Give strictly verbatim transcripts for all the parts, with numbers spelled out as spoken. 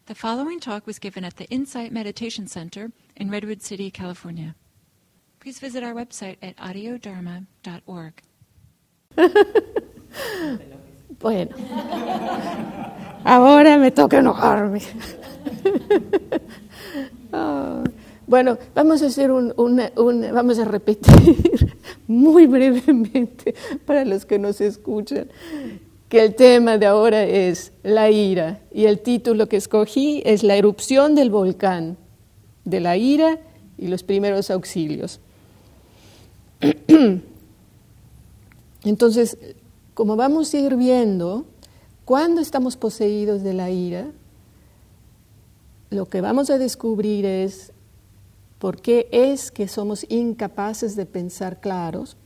The following talk was given at the Insight Meditation Center in Redwood City, California. Please visit our website at audio dharma dot org. Bueno, ahora me toca enojarme. Oh, bueno, vamos a hacer un, una, una, vamos a repetir muy brevemente para los que nos escuchan que el tema de ahora es la ira y el título que escogí es la erupción del volcán de la ira y los primeros auxilios. Entonces, como vamos a ir viendo, cuando estamos poseídos de la ira, lo que vamos a descubrir es por qué es que somos incapaces de pensar claros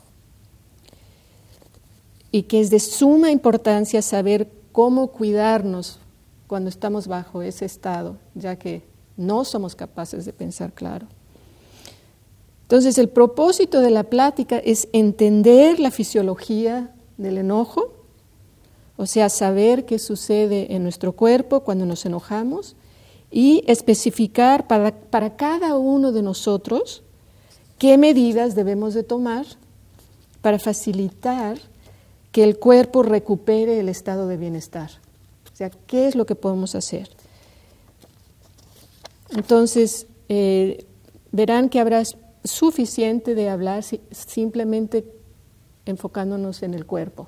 y que es de suma importancia saber cómo cuidarnos cuando estamos bajo ese estado, ya que no somos capaces de pensar claro. Entonces, el propósito de la plática es entender la fisiología del enojo, o sea, saber qué sucede en nuestro cuerpo cuando nos enojamos y especificar para, para cada uno de nosotros qué medidas debemos de tomar para facilitar que el cuerpo recupere el estado de bienestar. O sea, ¿qué es lo que podemos hacer? Entonces, eh, verán que habrá suficiente de hablar si, simplemente enfocándonos en el cuerpo.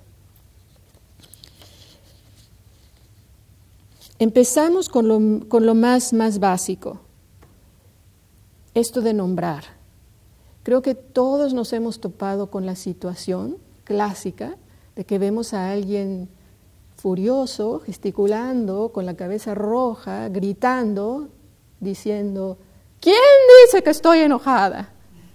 Empezamos con lo, con lo más, más básico, esto de nombrar. Creo que todos nos hemos topado con la situación clásica de que vemos a alguien furioso, gesticulando, con la cabeza roja, gritando, diciendo, ¿quién dice que estoy enojada?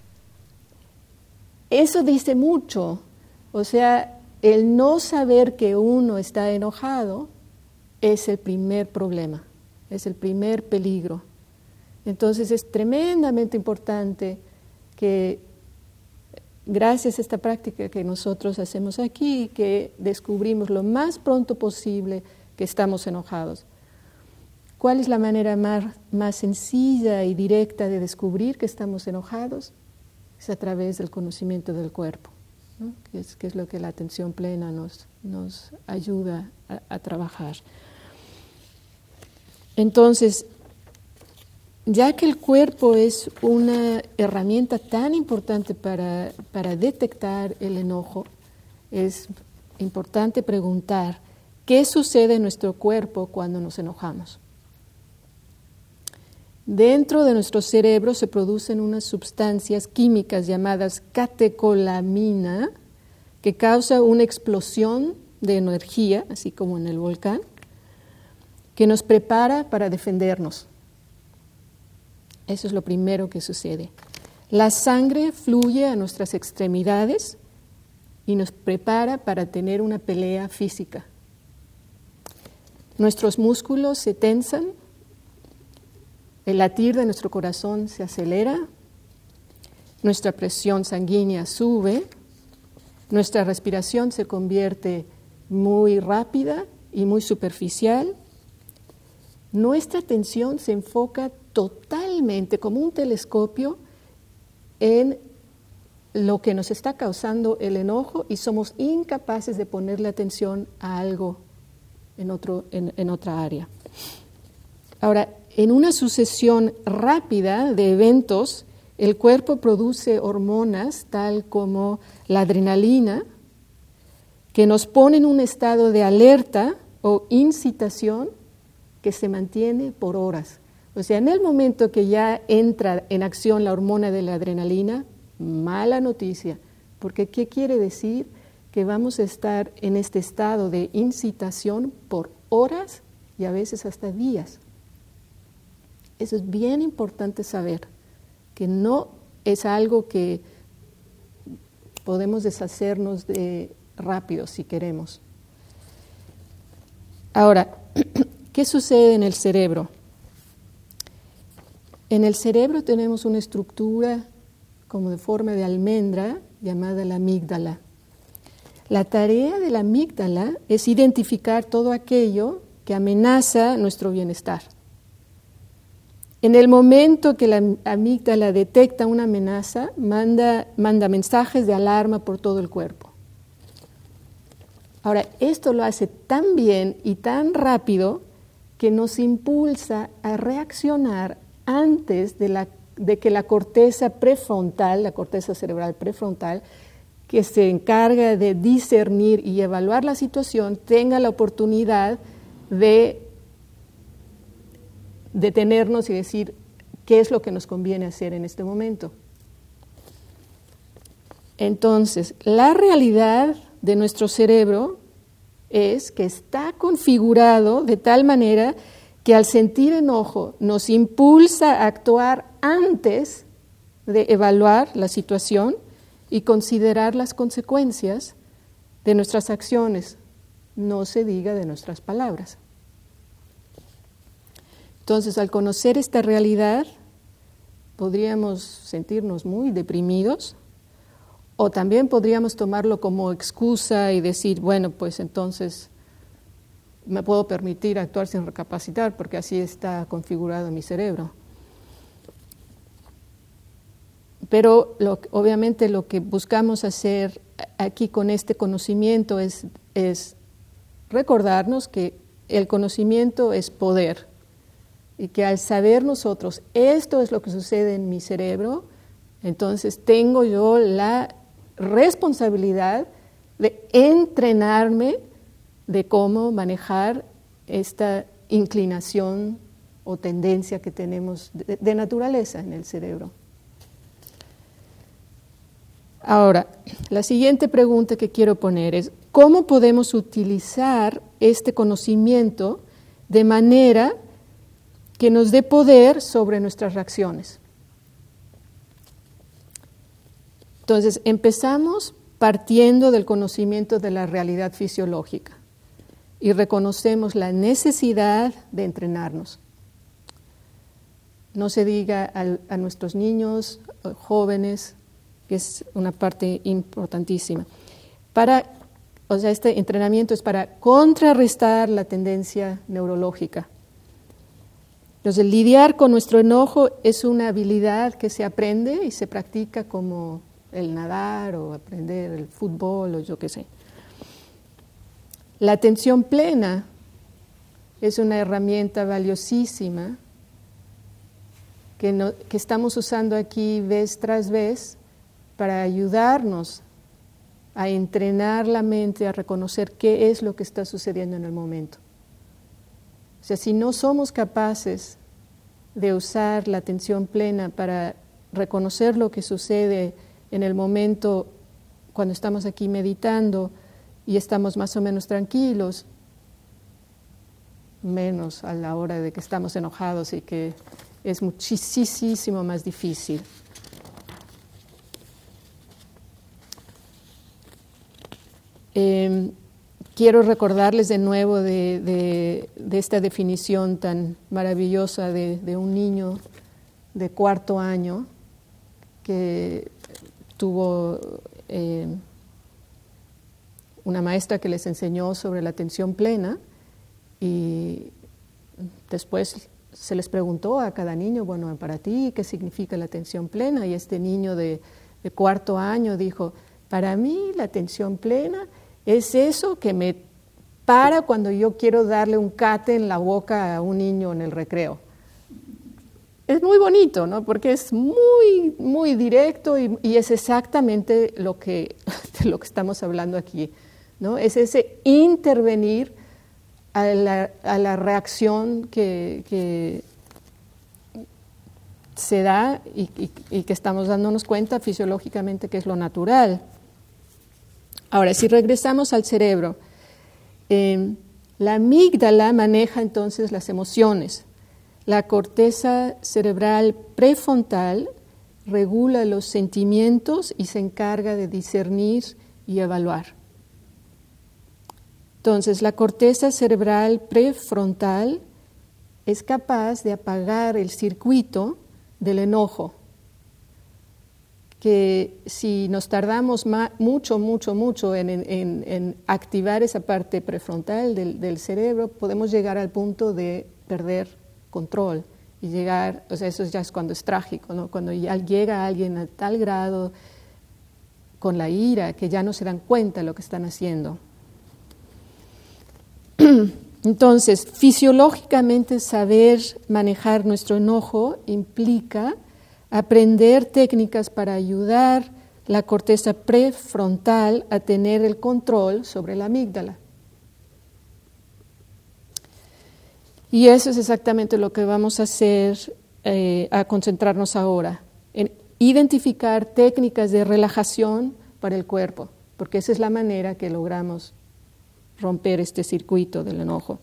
Eso dice mucho, o sea, el no saber que uno está enojado es el primer problema, es el primer peligro. Entonces es tremendamente importante que, gracias a esta práctica que nosotros hacemos aquí, que descubrimos lo más pronto posible que estamos enojados. ¿Cuál es la manera más, más sencilla y directa de descubrir que estamos enojados? Es a través del conocimiento del cuerpo, ¿no? que, es, que es lo que la atención plena nos, nos ayuda a, a trabajar. Entonces, ya que el cuerpo es una herramienta tan importante para, para detectar el enojo, es importante preguntar qué sucede en nuestro cuerpo cuando nos enojamos. Dentro de nuestro cerebro se producen unas sustancias químicas llamadas catecolamina que causa una explosión de energía, así como en el volcán, que nos prepara para defendernos. Eso es lo primero que sucede. La sangre fluye a nuestras extremidades y nos prepara para tener una pelea física. Nuestros músculos se tensan, el latir de nuestro corazón se acelera, nuestra presión sanguínea sube, nuestra respiración se convierte muy rápida y muy superficial. Nuestra atención se enfoca totalmente como un telescopio en lo que nos está causando el enojo y somos incapaces de ponerle atención a algo en, otro, en, en otra área. Ahora, en una sucesión rápida de eventos, el cuerpo produce hormonas tal como la adrenalina, que nos pone en un estado de alerta o incitación que se mantiene por horas. O sea, en el momento que ya entra en acción la hormona de la adrenalina, mala noticia, porque ¿qué quiere decir? Que vamos a estar en este estado de incitación por horas y a veces hasta días. Eso es bien importante saber, que no es algo que podemos deshacernos de rápido si queremos. Ahora, ¿qué sucede en el cerebro? En el cerebro tenemos una estructura como de forma de almendra llamada la amígdala. La tarea de la amígdala es identificar todo aquello que amenaza nuestro bienestar. En el momento que la amígdala detecta una amenaza, manda, manda mensajes de alarma por todo el cuerpo. Ahora, esto lo hace tan bien y tan rápido que nos impulsa a reaccionar antes de, la, de que la corteza prefrontal, la corteza cerebral prefrontal, que se encarga de discernir y evaluar la situación, tenga la oportunidad de detenernos y decir qué es lo que nos conviene hacer en este momento. Entonces, la realidad de nuestro cerebro es que está configurado de tal manera que al sentir enojo nos impulsa a actuar antes de evaluar la situación y considerar las consecuencias de nuestras acciones, no se diga de nuestras palabras. Entonces, al conocer esta realidad, podríamos sentirnos muy deprimidos, o también podríamos tomarlo como excusa y decir, bueno, pues entonces me puedo permitir actuar sin recapacitar, porque así está configurado mi cerebro. Pero lo, obviamente lo que buscamos hacer aquí con este conocimiento es, es recordarnos que el conocimiento es poder y que al saber nosotros esto es lo que sucede en mi cerebro, entonces tengo yo la responsabilidad de entrenarme de cómo manejar esta inclinación o tendencia que tenemos de, de naturaleza en el cerebro. Ahora, la siguiente pregunta que quiero poner es, ¿cómo podemos utilizar este conocimiento de manera que nos dé poder sobre nuestras reacciones? Entonces, empezamos partiendo del conocimiento de la realidad fisiológica y reconocemos la necesidad de entrenarnos. No se diga a, a nuestros niños, jóvenes, que es una parte importantísima. Para, o sea, este entrenamiento es para contrarrestar la tendencia neurológica. Entonces, lidiar con nuestro enojo es una habilidad que se aprende y se practica como el nadar o aprender el fútbol o yo qué sé. La atención plena es una herramienta valiosísima que, no, que estamos usando aquí vez tras vez para ayudarnos a entrenar la mente a reconocer qué es lo que está sucediendo en el momento. O sea, si no somos capaces de usar la atención plena para reconocer lo que sucede en el momento cuando estamos aquí meditando y estamos más o menos tranquilos, menos a la hora de que estamos enojados y que es muchísimo más difícil. Eh, quiero recordarles de nuevo de, de, de esta definición tan maravillosa de, de un niño de cuarto año que tuvo eh, una maestra que les enseñó sobre la atención plena y después se les preguntó a cada niño, bueno, para ti, ¿qué significa la atención plena? Y este niño de, de cuarto año dijo, para mí la atención plena es eso que me para cuando yo quiero darle un cate en la boca a un niño en el recreo. Es muy bonito, ¿no? Porque es muy, muy directo y, y es exactamente lo que, de lo que estamos hablando aquí, ¿no? Es ese intervenir a la, a la reacción que, que se da y, y, y que estamos dándonos cuenta fisiológicamente que es lo natural. Ahora, si regresamos al cerebro, eh, la amígdala maneja entonces las emociones. La corteza cerebral prefrontal regula los sentimientos y se encarga de discernir y evaluar. Entonces, la corteza cerebral prefrontal es capaz de apagar el circuito del enojo, que si nos tardamos ma- mucho, mucho, mucho en, en, en activar esa parte prefrontal del, del cerebro, podemos llegar al punto de perder control y llegar, o sea, eso ya es cuando es trágico, ¿no? Cuando ya llega alguien a tal grado con la ira que ya no se dan cuenta de lo que están haciendo. Entonces, fisiológicamente saber manejar nuestro enojo implica aprender técnicas para ayudar la corteza prefrontal a tener el control sobre la amígdala. Y eso es exactamente lo que vamos a hacer, eh, a concentrarnos ahora, en identificar técnicas de relajación para el cuerpo, porque esa es la manera que logramos romper este circuito del enojo.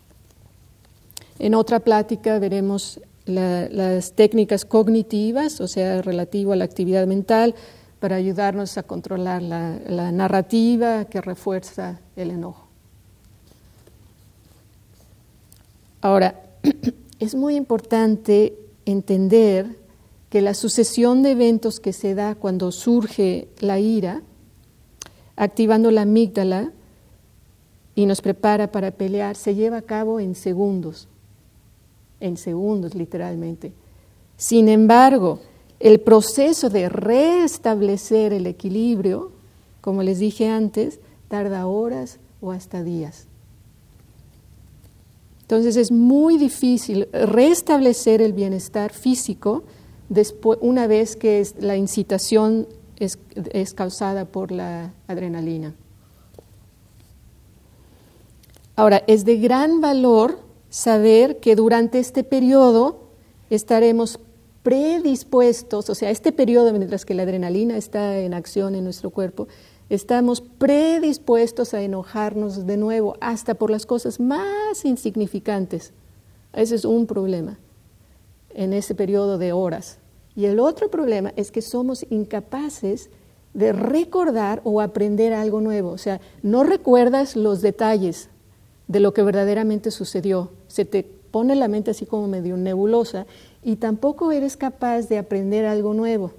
En otra plática veremos la, las técnicas cognitivas, o sea, relativo a la actividad mental, para ayudarnos a controlar la, la narrativa que refuerza el enojo. Ahora, es muy importante entender que la sucesión de eventos que se da cuando surge la ira, activando la amígdala y nos prepara para pelear, se lleva a cabo en segundos, en segundos literalmente. Sin embargo, el proceso de restablecer el equilibrio, como les dije antes, tarda horas o hasta días. Entonces es muy difícil restablecer el bienestar físico después, una vez que es, la incitación es, es causada por la adrenalina. Ahora, es de gran valor saber que durante este periodo estaremos predispuestos, o sea, este periodo mientras que la adrenalina está en acción en nuestro cuerpo, estamos predispuestos a enojarnos de nuevo, hasta por las cosas más insignificantes. Ese es un problema en ese periodo de horas. Y el otro problema es que somos incapaces de recordar o aprender algo nuevo. O sea, no recuerdas los detalles de lo que verdaderamente sucedió. Se te pone la mente así como medio nebulosa y tampoco eres capaz de aprender algo nuevo.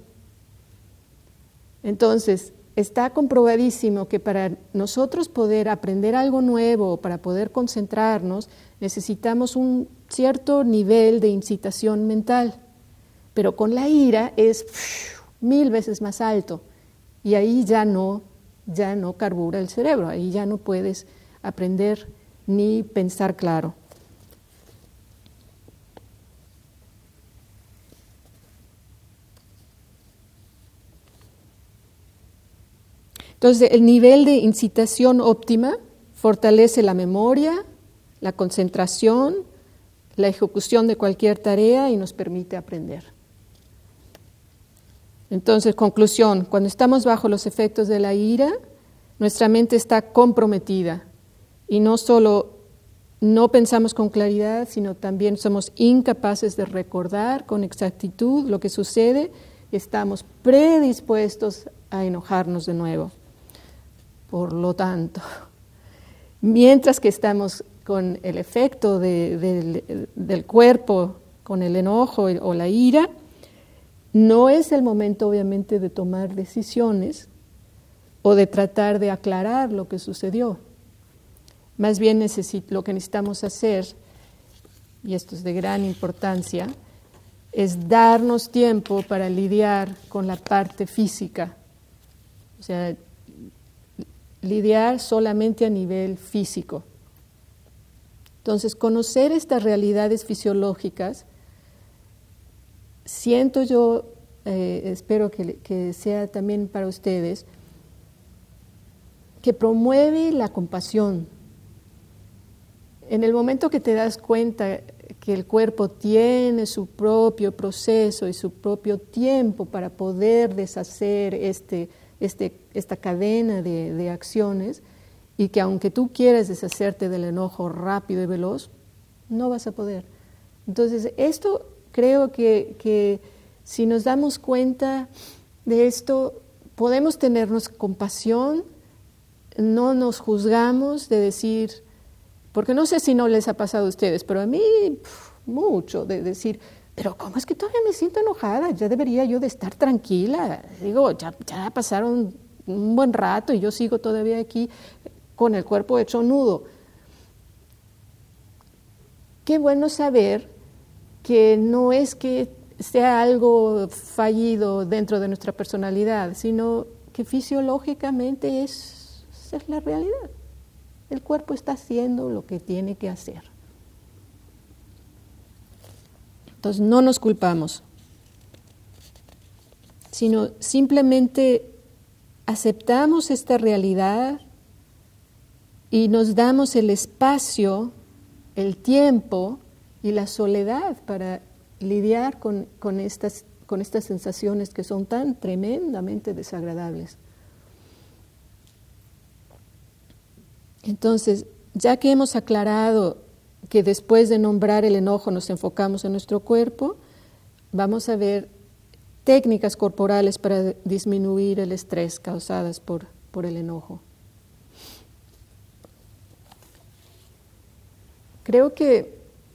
Entonces, está comprobadísimo que para nosotros poder aprender algo nuevo, para poder concentrarnos, necesitamos un cierto nivel de incitación mental. Pero con la ira es pff, mil veces más alto y ahí ya no, ya no carbura el cerebro, ahí ya no puedes aprender ni pensar claro. Entonces, el nivel de incitación óptima fortalece la memoria, la concentración, la ejecución de cualquier tarea y nos permite aprender. Entonces, conclusión, cuando estamos bajo los efectos de la ira, nuestra mente está comprometida y no solo no pensamos con claridad, sino también somos incapaces de recordar con exactitud lo que sucede y estamos predispuestos a enojarnos de nuevo. Por lo tanto, mientras que estamos con el efecto de, de, del cuerpo, con el enojo o la ira, no es el momento obviamente de tomar decisiones o de tratar de aclarar lo que sucedió. Más bien necesit- lo que necesitamos hacer, y esto es de gran importancia, es darnos tiempo para lidiar con la parte física. O sea, lidiar solamente a nivel físico. Entonces, conocer estas realidades fisiológicas, siento yo, eh, espero que, que sea también para ustedes, que promueve la compasión. En el momento que te das cuenta que el cuerpo tiene su propio proceso y su propio tiempo para poder deshacer este Este, esta cadena de, de acciones y que aunque tú quieras deshacerte del enojo rápido y veloz, no vas a poder. Entonces, esto creo que, que si nos damos cuenta de esto, podemos tenernos compasión, no nos juzgamos de decir, porque no sé si no les ha pasado a ustedes, pero a mí pff, mucho, de decir, pero ¿cómo es que todavía me siento enojada? Ya debería yo de estar tranquila. Digo, ya, ya pasaron un buen rato y yo sigo todavía aquí con el cuerpo hecho nudo. Qué bueno saber que no es que sea algo fallido dentro de nuestra personalidad, sino que fisiológicamente es, es la realidad. El cuerpo está haciendo lo que tiene que hacer. Entonces no nos culpamos, sino simplemente aceptamos esta realidad y nos damos el espacio, el tiempo y la soledad para lidiar con, con, estas, con estas sensaciones que son tan tremendamente desagradables. Entonces, ya que hemos aclarado que después de nombrar el enojo nos enfocamos en nuestro cuerpo, vamos a ver técnicas corporales para disminuir el estrés causadas por, por el enojo. Creo que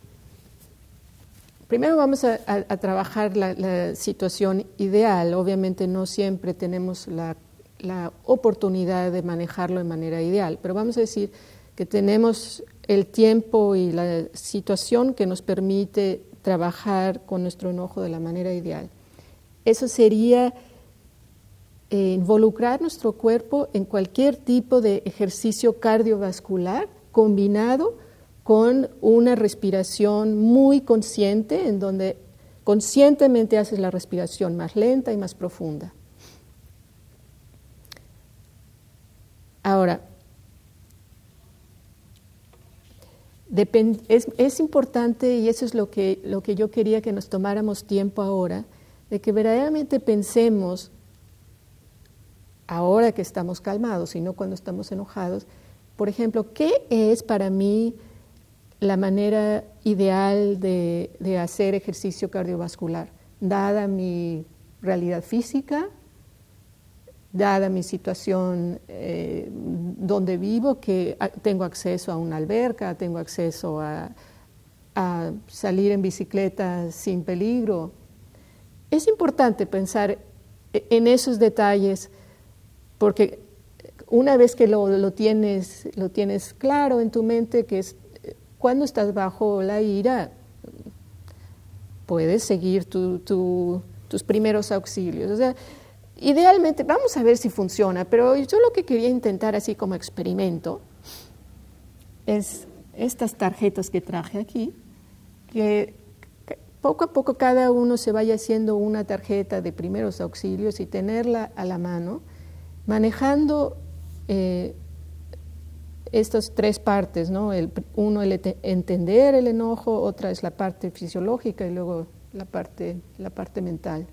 primero vamos a, a, a trabajar la, la situación ideal. Obviamente no siempre tenemos la, la oportunidad de manejarlo de manera ideal, pero vamos a decir que tenemos el tiempo y la situación que nos permite trabajar con nuestro enojo de la manera ideal. Eso sería eh, involucrar nuestro cuerpo en cualquier tipo de ejercicio cardiovascular combinado con una respiración muy consciente, en donde conscientemente haces la respiración más lenta y más profunda. Ahora, depend- es, es importante, y eso es lo que, lo que yo quería que nos tomáramos tiempo ahora, de que verdaderamente pensemos, ahora que estamos calmados y no cuando estamos enojados, por ejemplo, ¿qué es para mí la manera ideal de, de hacer ejercicio cardiovascular, dada mi realidad física, dada mi situación eh, donde vivo, que tengo acceso a una alberca, tengo acceso a, a salir en bicicleta sin peligro? Es importante pensar en esos detalles, porque una vez que lo, lo, tienes, lo tienes claro en tu mente, que es cuando estás bajo la ira, puedes seguir tu, tu, tus primeros auxilios. O sea, idealmente, vamos a ver si funciona, pero yo lo que quería intentar así como experimento es estas tarjetas que traje aquí, que poco a poco cada uno se vaya haciendo una tarjeta de primeros auxilios y tenerla a la mano, manejando eh, estas tres partes, ¿no? El, uno, el entender el enojo, otra es la parte fisiológica y luego la parte, la parte mental.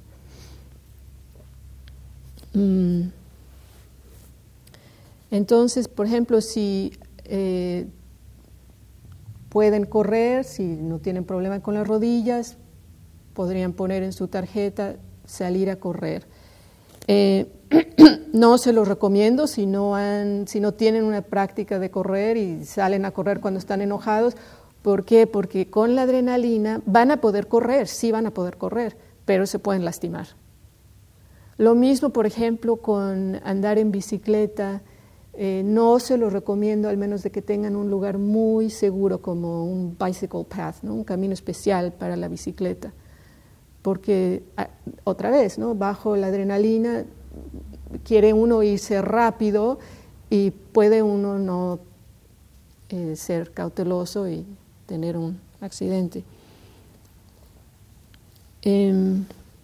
Mm. Entonces, por ejemplo, si eh, pueden correr, si no tienen problema con las rodillas, podrían poner en su tarjeta salir a correr. Eh, no se los recomiendo si no, han, si no tienen una práctica de correr y salen a correr cuando están enojados. ¿Por qué? Porque con la adrenalina van a poder correr, sí van a poder correr, pero se pueden lastimar. Lo mismo, por ejemplo, con andar en bicicleta. Eh, no se los recomiendo, al menos de que tengan un lugar muy seguro como un bicycle path, ¿no? Un camino especial para la bicicleta. Porque, otra vez, ¿no? Bajo la adrenalina quiere uno irse rápido y puede uno no eh, ser cauteloso y tener un accidente. Eh,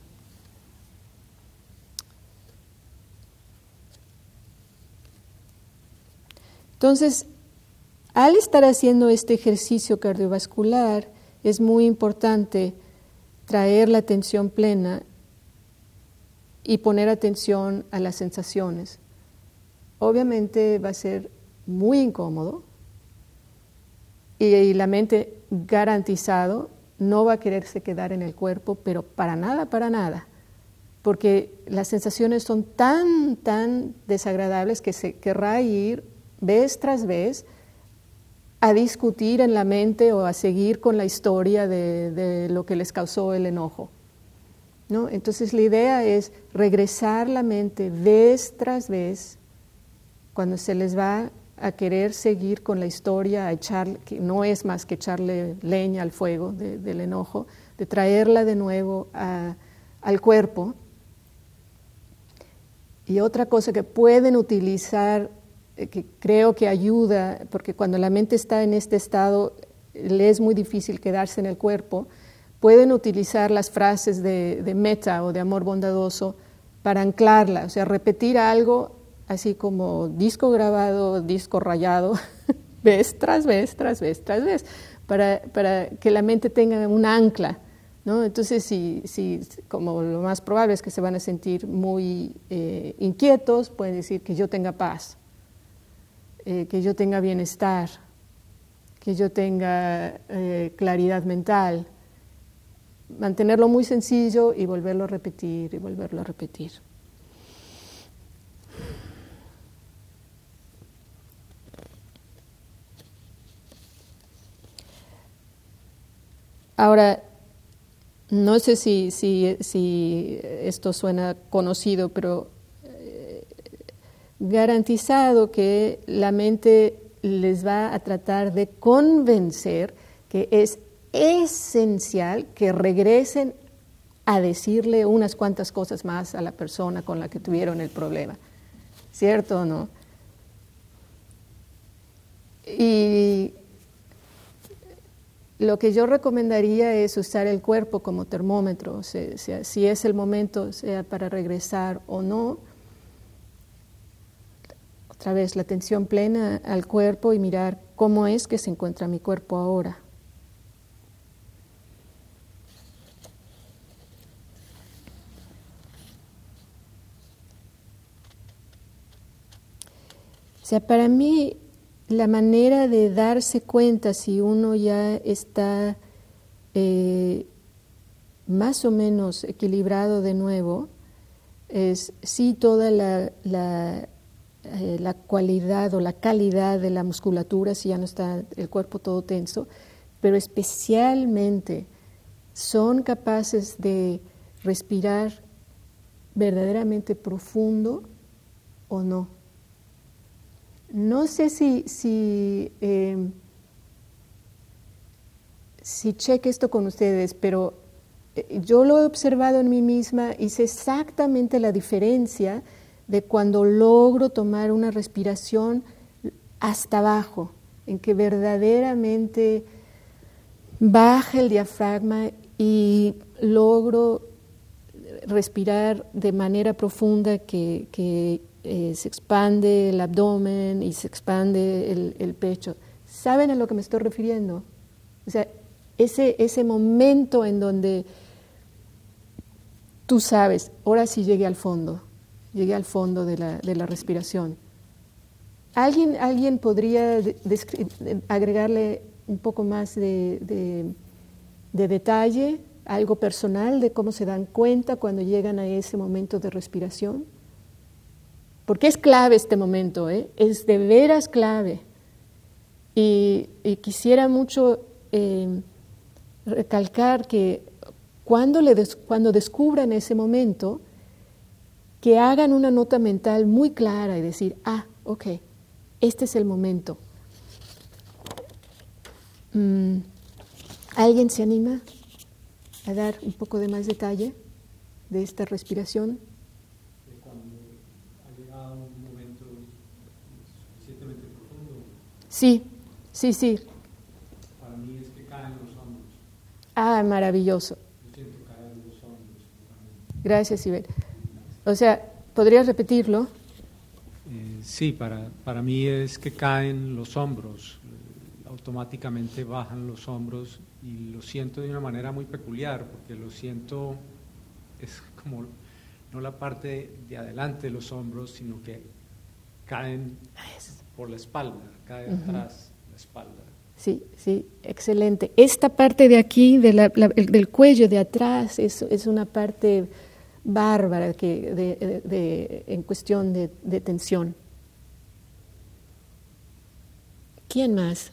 entonces, al estar haciendo este ejercicio cardiovascular, es muy importante traer la atención plena y poner atención a las sensaciones. Obviamente va a ser muy incómodo y, y la mente, garantizado, no va a quererse quedar en el cuerpo, pero para nada, para nada, porque las sensaciones son tan, tan desagradables que se querrá ir vez tras vez a discutir en la mente o a seguir con la historia de, de lo que les causó el enojo, ¿no? Entonces la idea es regresar la mente vez tras vez cuando se les va a querer seguir con la historia, a echar, que no es más que echarle leña al fuego de, del enojo, de traerla de nuevo a, al cuerpo. Y otra cosa que pueden utilizar, eh, que creo que ayuda, porque cuando la mente está en este estado, le es muy difícil quedarse en el cuerpo, pueden utilizar las frases de, de metta o de amor bondadoso para anclarla, o sea, repetir algo así como disco grabado, disco rayado, vez tras vez, tras vez, tras vez, para, para que la mente tenga un ancla, ¿no? Entonces, si, si, como lo más probable es que se van a sentir muy eh, inquietos, pueden decir que yo tenga paz, eh, que yo tenga bienestar, que yo tenga eh, claridad mental. Mantenerlo muy sencillo y volverlo a repetir y volverlo a repetir. Ahora, no sé si, si, si esto suena conocido, pero eh, garantizado que la mente les va a tratar de convencer que es esencial que regresen a decirle unas cuantas cosas más a la persona con la que tuvieron el problema. ¿Cierto o no? Y lo que yo recomendaría es usar el cuerpo como termómetro, o sea, sea, si es el momento, sea para regresar o no. Otra vez, la atención plena al cuerpo y mirar cómo es que se encuentra mi cuerpo ahora. O sea, para mí, la manera de darse cuenta si uno ya está eh, más o menos equilibrado de nuevo es sí toda la, la, eh, la cualidad o la calidad de la musculatura, si ya no está el cuerpo todo tenso, pero especialmente son capaces de respirar verdaderamente profundo o no. No sé si, si, eh, si cheque esto con ustedes, pero yo lo he observado en mí misma y sé exactamente la diferencia de cuando logro tomar una respiración hasta abajo, en que verdaderamente baja el diafragma y logro respirar de manera profunda que, que eh, se expande el abdomen y se expande el, el pecho. ¿Saben a lo que me estoy refiriendo? O sea, ese, ese momento en donde tú sabes, ahora sí llegué al fondo, llegué al fondo de la, de la respiración. ¿Alguien, alguien podría descri- agregarle un poco más de, de, de detalle, algo personal de cómo se dan cuenta cuando llegan a ese momento de respiración? Porque es clave este momento, ¿eh? Es de veras clave. Y, y quisiera mucho eh, recalcar que cuando, le des, cuando descubran ese momento, que hagan una nota mental muy clara y decir, ah, ok, este es el momento. Mm, ¿Alguien se anima a dar un poco de más detalle de esta respiración? De cuando ha llegado un momento suficientemente profundo. Sí, sí, sí. Para mí es que caen los hombros. Ah, maravilloso. Yo siento caer los hombros. Gracias, Ibel. O sea, ¿podrías repetirlo? Eh, sí, para, para mí es que caen los hombros. Eh, automáticamente bajan los hombros y lo siento de una manera muy peculiar, porque lo siento, es como no la parte de adelante de los hombros, sino que caen por la espalda, cae uh-huh. atrás la espalda. Sí, sí, excelente. Esta parte de aquí, de la, la, el, del cuello de atrás, es, es una parte bárbara que de, de, de, en cuestión de, de tensión. ¿Quién más?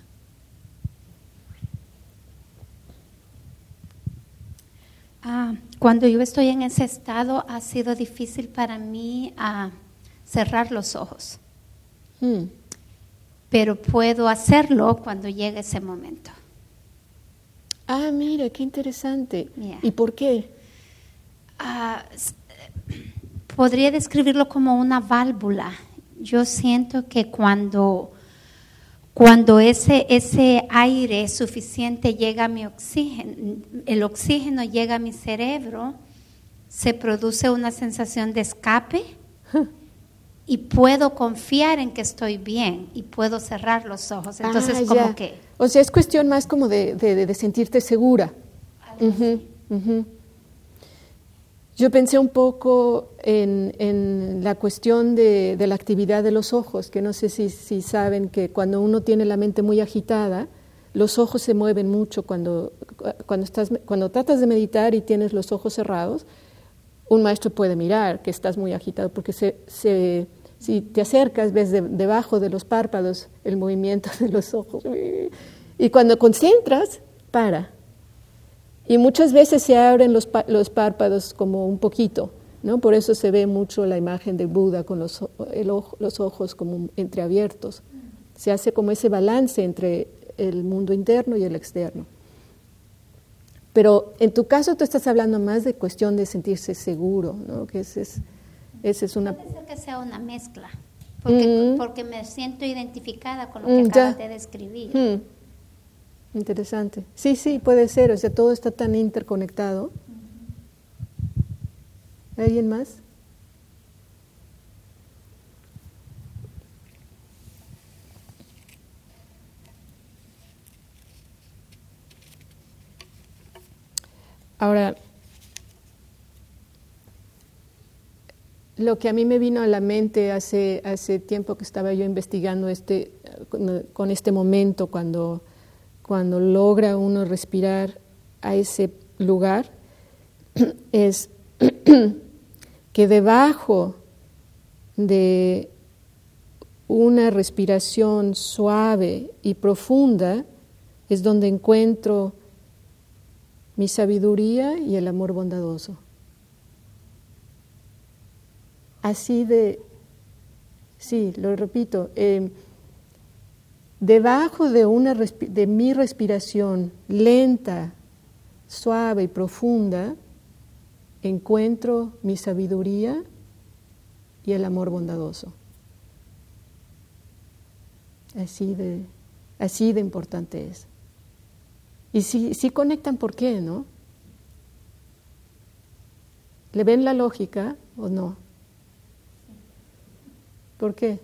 Ah, cuando yo estoy en ese estado ha sido difícil para mí ah, cerrar los ojos. Hmm. pero puedo hacerlo cuando llegue ese momento. Ah, mira, qué interesante. Yeah. ¿Y por qué? Uh, podría describirlo como una válvula. Yo siento que cuando, cuando ese, ese aire suficiente llega a mi oxígeno, el oxígeno llega a mi cerebro, se produce una sensación de escape y puedo confiar en que estoy bien y puedo cerrar los ojos. Entonces, ah, como ya. que... O sea, es cuestión más como de, de, de sentirte segura. Uh-huh, uh-huh. Yo pensé un poco en, en la cuestión de, de la actividad de los ojos, que no sé si, si saben que cuando uno tiene la mente muy agitada, los ojos se mueven mucho cuando, cuando, estás, cuando tratas de meditar y tienes los ojos cerrados. Un maestro puede mirar que estás muy agitado porque se, se, si te acercas ves de, debajo de los párpados el movimiento de los ojos. Y cuando concentras, para. Y muchas veces se abren los, los párpados como un poquito, ¿no? Por eso se ve mucho la imagen de Buda con los, el ojo, los ojos como entreabiertos. Se hace como ese balance entre el mundo interno y el externo. Pero en tu caso tú estás hablando más de cuestión de sentirse seguro, ¿no? Que ese es, ese es una... Puede ser que sea una mezcla, porque, mm. porque me siento identificada con lo que mm, acabas ya. de describir. Mm. Interesante. Sí, sí, puede ser, o sea, todo está tan interconectado. ¿Alguien más? Ahora, lo que a mí me vino a la mente hace, hace tiempo que estaba yo investigando este, con, con este momento cuando, cuando logra uno respirar a ese lugar, es que debajo de una respiración suave y profunda es donde encuentro mi sabiduría y el amor bondadoso. Así de, sí, lo repito, eh, debajo de, una respi- de mi respiración lenta, suave y profunda, encuentro mi sabiduría y el amor bondadoso. Así de, así de importante es. Y si, si conectan, ¿por qué, no? ¿Le ven la lógica o no? ¿Por qué?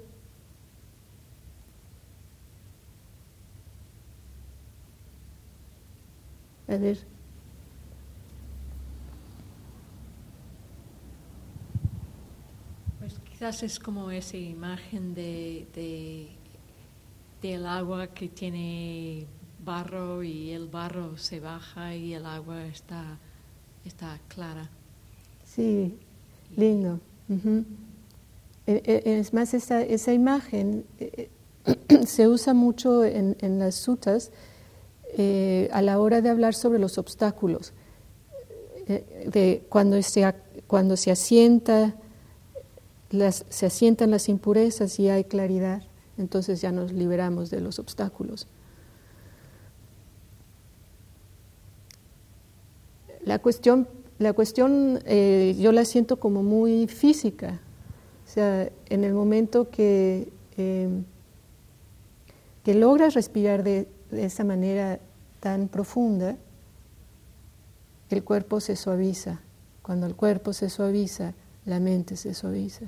A ver. Pues quizás es como esa imagen de, de del agua que tiene barro y el barro se baja y el agua está, está clara. Sí, lindo. Uh-huh. Es más, esa, esa imagen eh, se usa mucho en, en las suttas eh, a la hora de hablar sobre los obstáculos, eh, de cuando se, cuando se asienta las, se asientan las impurezas y hay claridad, entonces ya nos liberamos de los obstáculos. La cuestión, la cuestión eh, yo la siento como muy física. O sea, en el momento que, eh, que logras respirar de, de esa manera tan profunda, el cuerpo se suaviza. Cuando el cuerpo se suaviza, la mente se suaviza.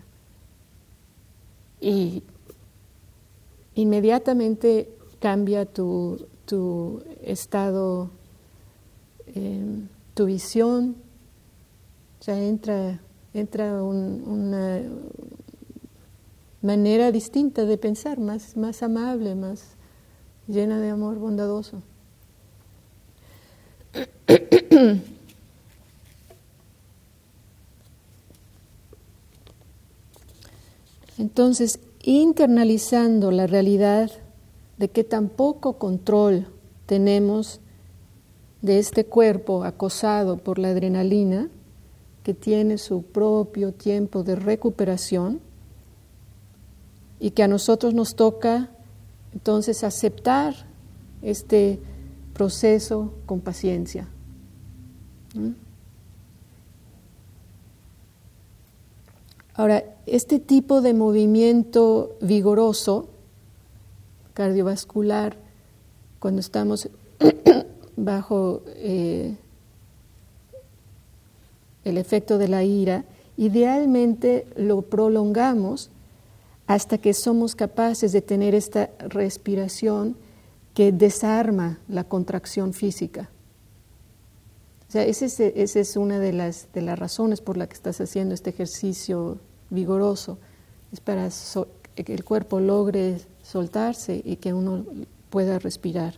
Y inmediatamente cambia tu, tu estado, eh, tu visión, o sea, entra... entra un, una manera distinta de pensar, más, más amable, más llena de amor bondadoso. Entonces, internalizando la realidad de que tan poco control tenemos de este cuerpo acosado por la adrenalina, que tiene su propio tiempo de recuperación y que a nosotros nos toca Entonces, aceptar este proceso con paciencia. ¿Mm? Ahora, este tipo de movimiento vigoroso, cardiovascular, cuando estamos bajo eh, el efecto de la ira, idealmente lo prolongamos hasta que somos capaces de tener esta respiración que desarma la contracción física. O sea, esa es, esa es una de las, de las razones por la que estás haciendo este ejercicio vigoroso. Es para so, que el cuerpo logre soltarse y que uno pueda respirar.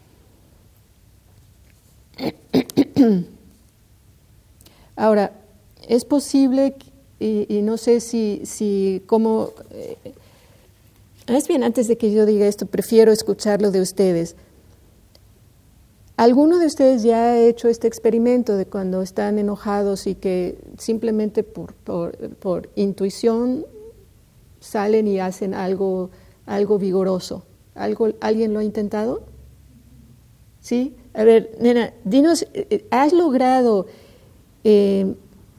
Ahora, es posible, y, y no sé si, si cómo... Eh, es bien, antes de que yo diga esto, prefiero escucharlo de ustedes. ¿Alguno de ustedes ya ha hecho este experimento de cuando están enojados y que simplemente por, por, por intuición salen y hacen algo, algo vigoroso? ¿Algo, ¿Alguien lo ha intentado? ¿Sí? A ver, nena, dinos, ¿has logrado eh,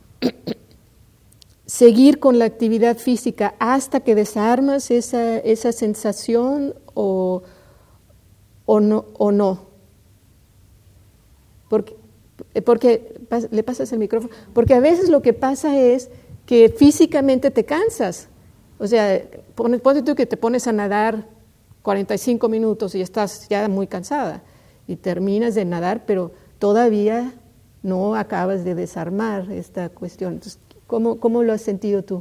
seguir con la actividad física hasta que desarmas esa, esa sensación o, o no? O no? Porque, porque le pasas el micrófono, porque a veces lo que pasa es que físicamente te cansas. O sea, ponte, ponte tú que te pones a nadar cuarenta y cinco minutos y estás ya muy cansada y terminas de nadar, pero todavía no acabas de desarmar esta cuestión. Entonces, ¿cómo, cómo lo has sentido tú?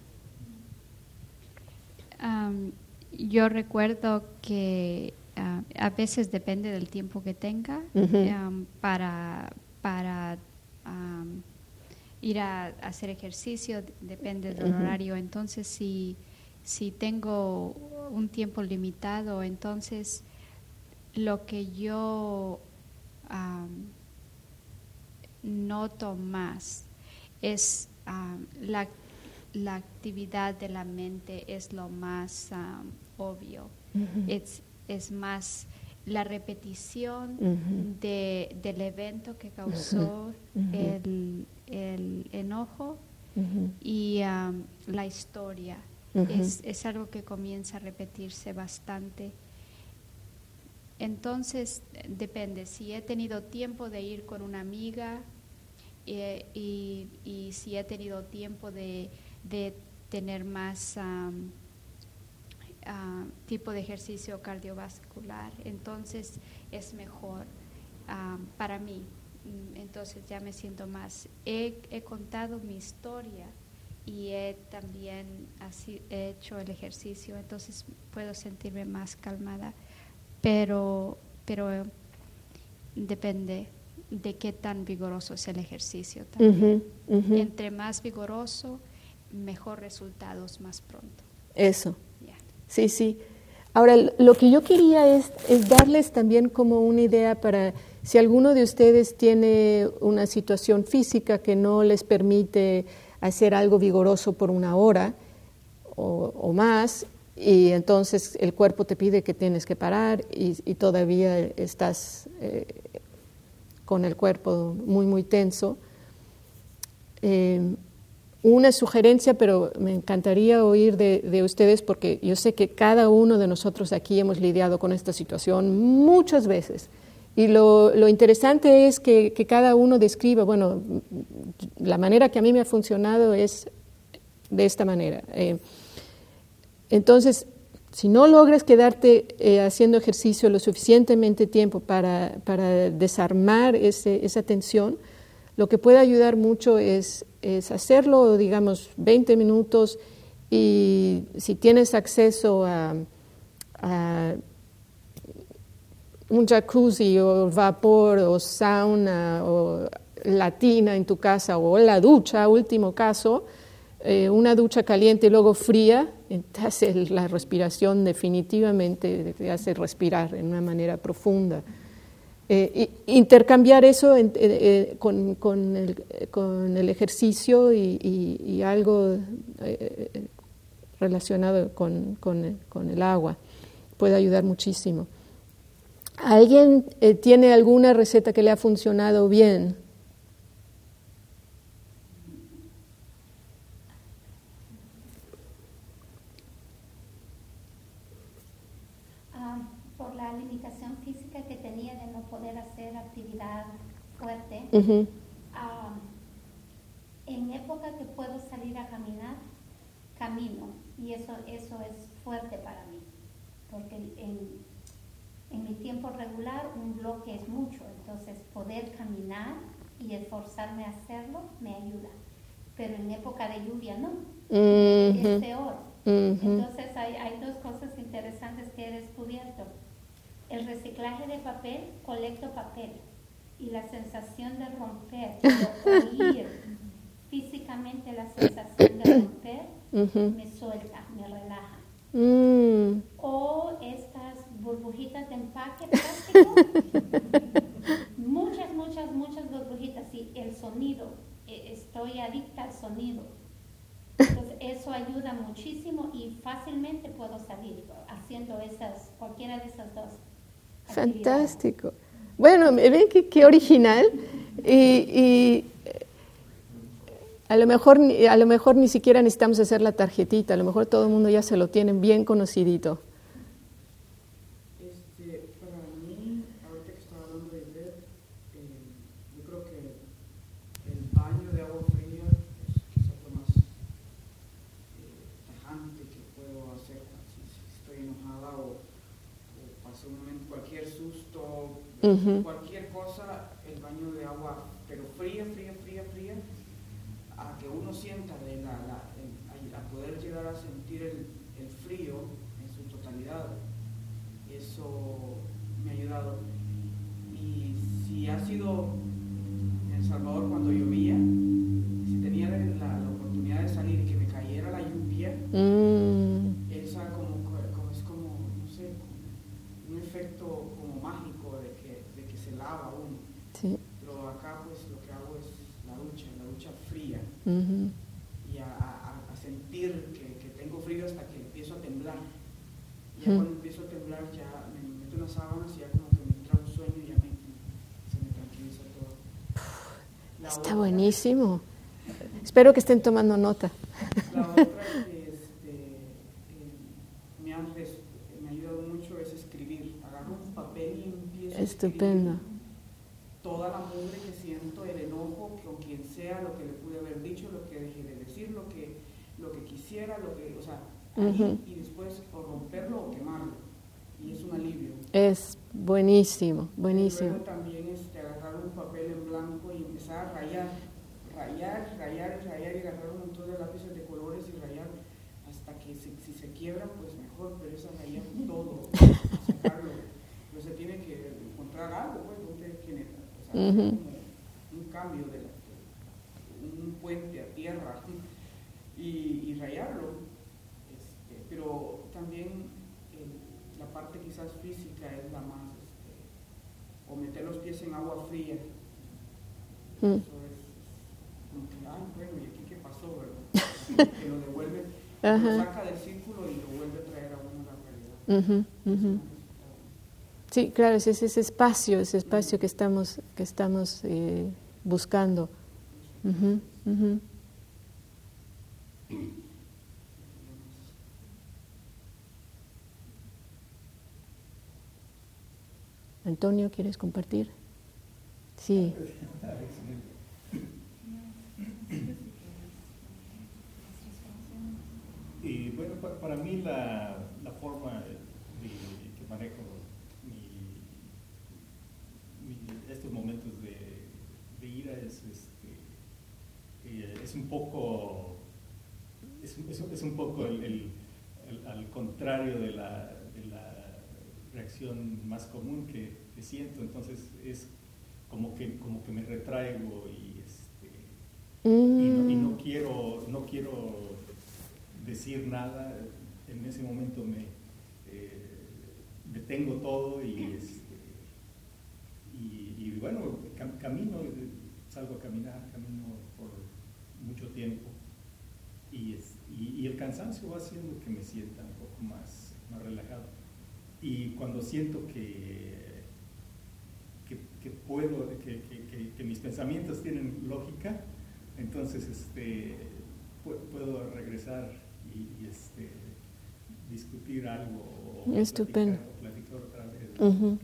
Um, yo recuerdo que Uh, a veces depende del tiempo que tenga uh-huh. um, para, para um, ir a, a hacer ejercicio, depende del uh-huh. horario. Entonces, si, si tengo un tiempo limitado, entonces lo que yo um, noto más es um, la, la actividad de la mente es lo más um, obvio. Uh-huh. It's, es más la repetición uh-huh. de, del evento que causó uh-huh. el, el enojo uh-huh. y um, la historia. Uh-huh. Es, es algo que comienza a repetirse bastante. Entonces, depende. Si he tenido tiempo de ir con una amiga eh, y, y si he tenido tiempo de, de tener más... Um, Uh, tipo de ejercicio cardiovascular, entonces es mejor uh, para mí. Entonces ya me siento más. He, he contado mi historia y he también así, he hecho el ejercicio, entonces puedo sentirme más calmada, pero, pero depende de qué tan vigoroso es el ejercicio también. Uh-huh, uh-huh. Entre más vigoroso, mejor resultados más pronto. Eso. Sí, sí. Ahora, lo que yo quería es, es darles también como una idea para si alguno de ustedes tiene una situación física que no les permite hacer algo vigoroso por una hora o, o más, y entonces el cuerpo te pide que tienes que parar y, y todavía estás eh, con el cuerpo muy, muy tenso. Eh, Una sugerencia, pero me encantaría oír de, de ustedes porque yo sé que cada uno de nosotros aquí hemos lidiado con esta situación muchas veces. Y lo, lo interesante es que, que cada uno describa, bueno, la manera que a mí me ha funcionado es de esta manera. Eh, entonces, si no logras quedarte eh, haciendo ejercicio lo suficientemente tiempo para, para desarmar ese, esa tensión, lo que puede ayudar mucho es, es hacerlo, digamos, veinte minutos y si tienes acceso a, a un jacuzzi o vapor o sauna o latina en tu casa o la ducha, último caso, eh, una ducha caliente y luego fría, te hace la respiración definitivamente, te hace respirar en una manera profunda. Eh, intercambiar eso en, eh, con, con, el, con el ejercicio y, y, y algo eh, relacionado con, con, con el agua. puede ayudar muchísimo. ¿Alguien eh, tiene alguna receta que le ha funcionado bien? Um, por la limitación física que tenía de no poder hacer actividad fuerte, Uh-huh. um, en época que puedo salir a caminar, camino, y eso, eso es fuerte para mí, porque en, en mi tiempo regular un bloque es mucho, entonces poder caminar y esforzarme a hacerlo me ayuda, pero en época de lluvia no, Uh-huh. es peor. Uh-huh. Entonces hay, hay dos cosas interesantes que he descubierto. El reciclaje de papel, colecto papel, y la sensación de romper, o oír físicamente la sensación de romper, Uh-huh. me suelta, me relaja. Mm. O estas burbujitas de empaque plástico, muchas, muchas, muchas burbujitas, y el sonido, eh, estoy adicta al sonido. Entonces eso ayuda muchísimo y fácilmente puedo salir haciendo esas, cualquiera de esas dos actividades. Fantástico. Bueno, ven qué, qué original. Y, y a lo mejor, a lo mejor ni siquiera necesitamos hacer la tarjetita. A lo mejor todo el mundo ya se lo tiene bien conocidito. Este, para mí, ahorita que estaba hablando de ver, eh, yo creo que el baño de agua fría es quizás lo más eh, tajante que puedo hacer si, si estoy enojada o, o pasé un momento, cualquier susto, Uh-huh. cualquier cosa, el baño de agua, pero fría, fría, fría, fría, a que uno sienta de la, la, el, a, a poder llegar a sentir el, el frío en su totalidad, eso me ha ayudado. Y si ha sido en El Salvador cuando llovía, si tenía la, la oportunidad de salir y que me cayera la lluvia, Mm. esa como, como es como, no sé, un efecto como mágico de que, de que se lava uno. Sí. Pero acá pues lo que hago es la ducha, la ducha fría, Uh-huh. y a, a, a sentir que, que tengo frío hasta que empiezo a temblar. Y ya Mm. cuando empiezo a temblar ya me meto unas sábanas y ya como que me entra un sueño y ya me, se me tranquiliza todo. La Está otra- buenísimo. Espero que estén tomando nota. La otra que este, eh, me, ha, res- me ha ayudado mucho es escribir. Agarro un papel y empiezo a Estupendo. escribir toda la mugre que siento, el enojo con quien sea, lo que le pude haber dicho, lo que dejé de decir, lo que, lo que quisiera, lo que, o sea, ahí, Ujú. y después o romperlo o quemarlo. Y es un alivio. Es buenísimo, Y buenísimo. luego también este, agarrar un papel en blanco y empezar a rayar, rayar, rayar y rayar y agarrar un montón de lápices de colores y rayar hasta que si, si se quiebra, pues mejor, pero es a rayar todo, a sacarlo. Pero se tiene que encontrar algo, pues, donde generar, o sea, Ujú. como un cambio, de, la- de un puente a tierra y, y rayarlo. Este, pero también el- la parte quizás física es la más, este, o meter los pies en agua fría. Mm. Eso es, es como que, ay, bueno, ¿y aquí qué pasó, verdad? Que lo devuelve, Ajá. lo saca del círculo y lo vuelve a traer a uno a la realidad. Ujú, Eso ujú. me ha resultado. Sí, claro, es ese espacio, ese espacio que estamos, que estamos eh, buscando. Ujú, ujú. Antonio, ¿quieres compartir? Sí. Y bueno, pa- para mí la, la forma de, que manejo mi, mi- estos momentos de, de ira es, este, eh, es un poco es, un- es un- es un poco el, el- el- al contrario de la, de la reacción más común que, que siento. Entonces es como que como que me retraigo y este, y no, y no quiero no quiero decir nada. En ese momento me eh, detengo todo y este, y, y bueno, cam- camino, eh, salgo a caminar, camino por mucho tiempo y, es- y, y el cansancio va haciendo que me sienta un poco más, más relajado. y cuando siento que, que, que puedo, que, que, que, que mis pensamientos tienen lógica, entonces este, puedo regresar y, y este, discutir algo o Estupendo. platicar, o platicar otra vez. Uh-huh.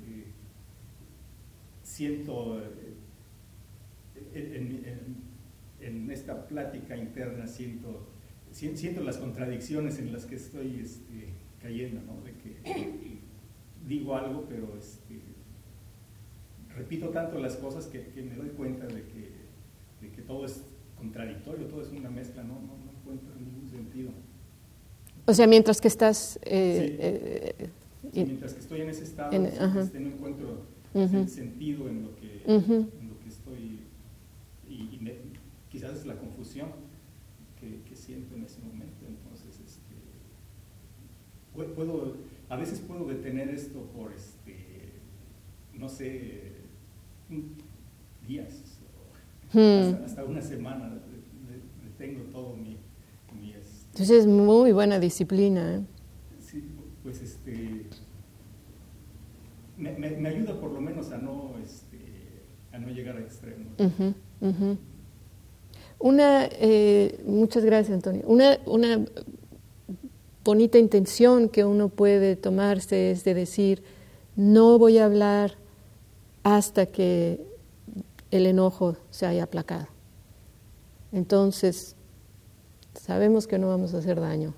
Siento en, en, en esta plática interna, siento, siento las contradicciones en las que estoy este, cayendo, ¿no? De que digo algo, pero este, repito tanto las cosas que, que me doy cuenta de que, de que todo es contradictorio, todo es una mezcla, no, no, no encuentro ningún sentido. O sea, mientras que estás... Eh, sí. eh, sí, mientras que estoy en ese estado, en, este, no encuentro uh-huh. sentido en lo que, uh-huh. en lo que estoy, y, y me, quizás es la confusión que, que siento en ese momento. Entonces, este, puedo, a veces puedo detener esto por, este, no sé, días, o hmm. hasta, hasta una semana, detengo todo mi... mi este, Entonces es muy buena disciplina, ¿eh? Sí, pues este... Me, me, me ayuda por lo menos a no, este, a no llegar a extremos. Uh-huh, uh-huh. Una, eh, muchas gracias, Antonio. Una, una bonita intención que uno puede tomarse es de decir, no voy a hablar hasta que el enojo se haya aplacado. Entonces, sabemos que no vamos a hacer daño.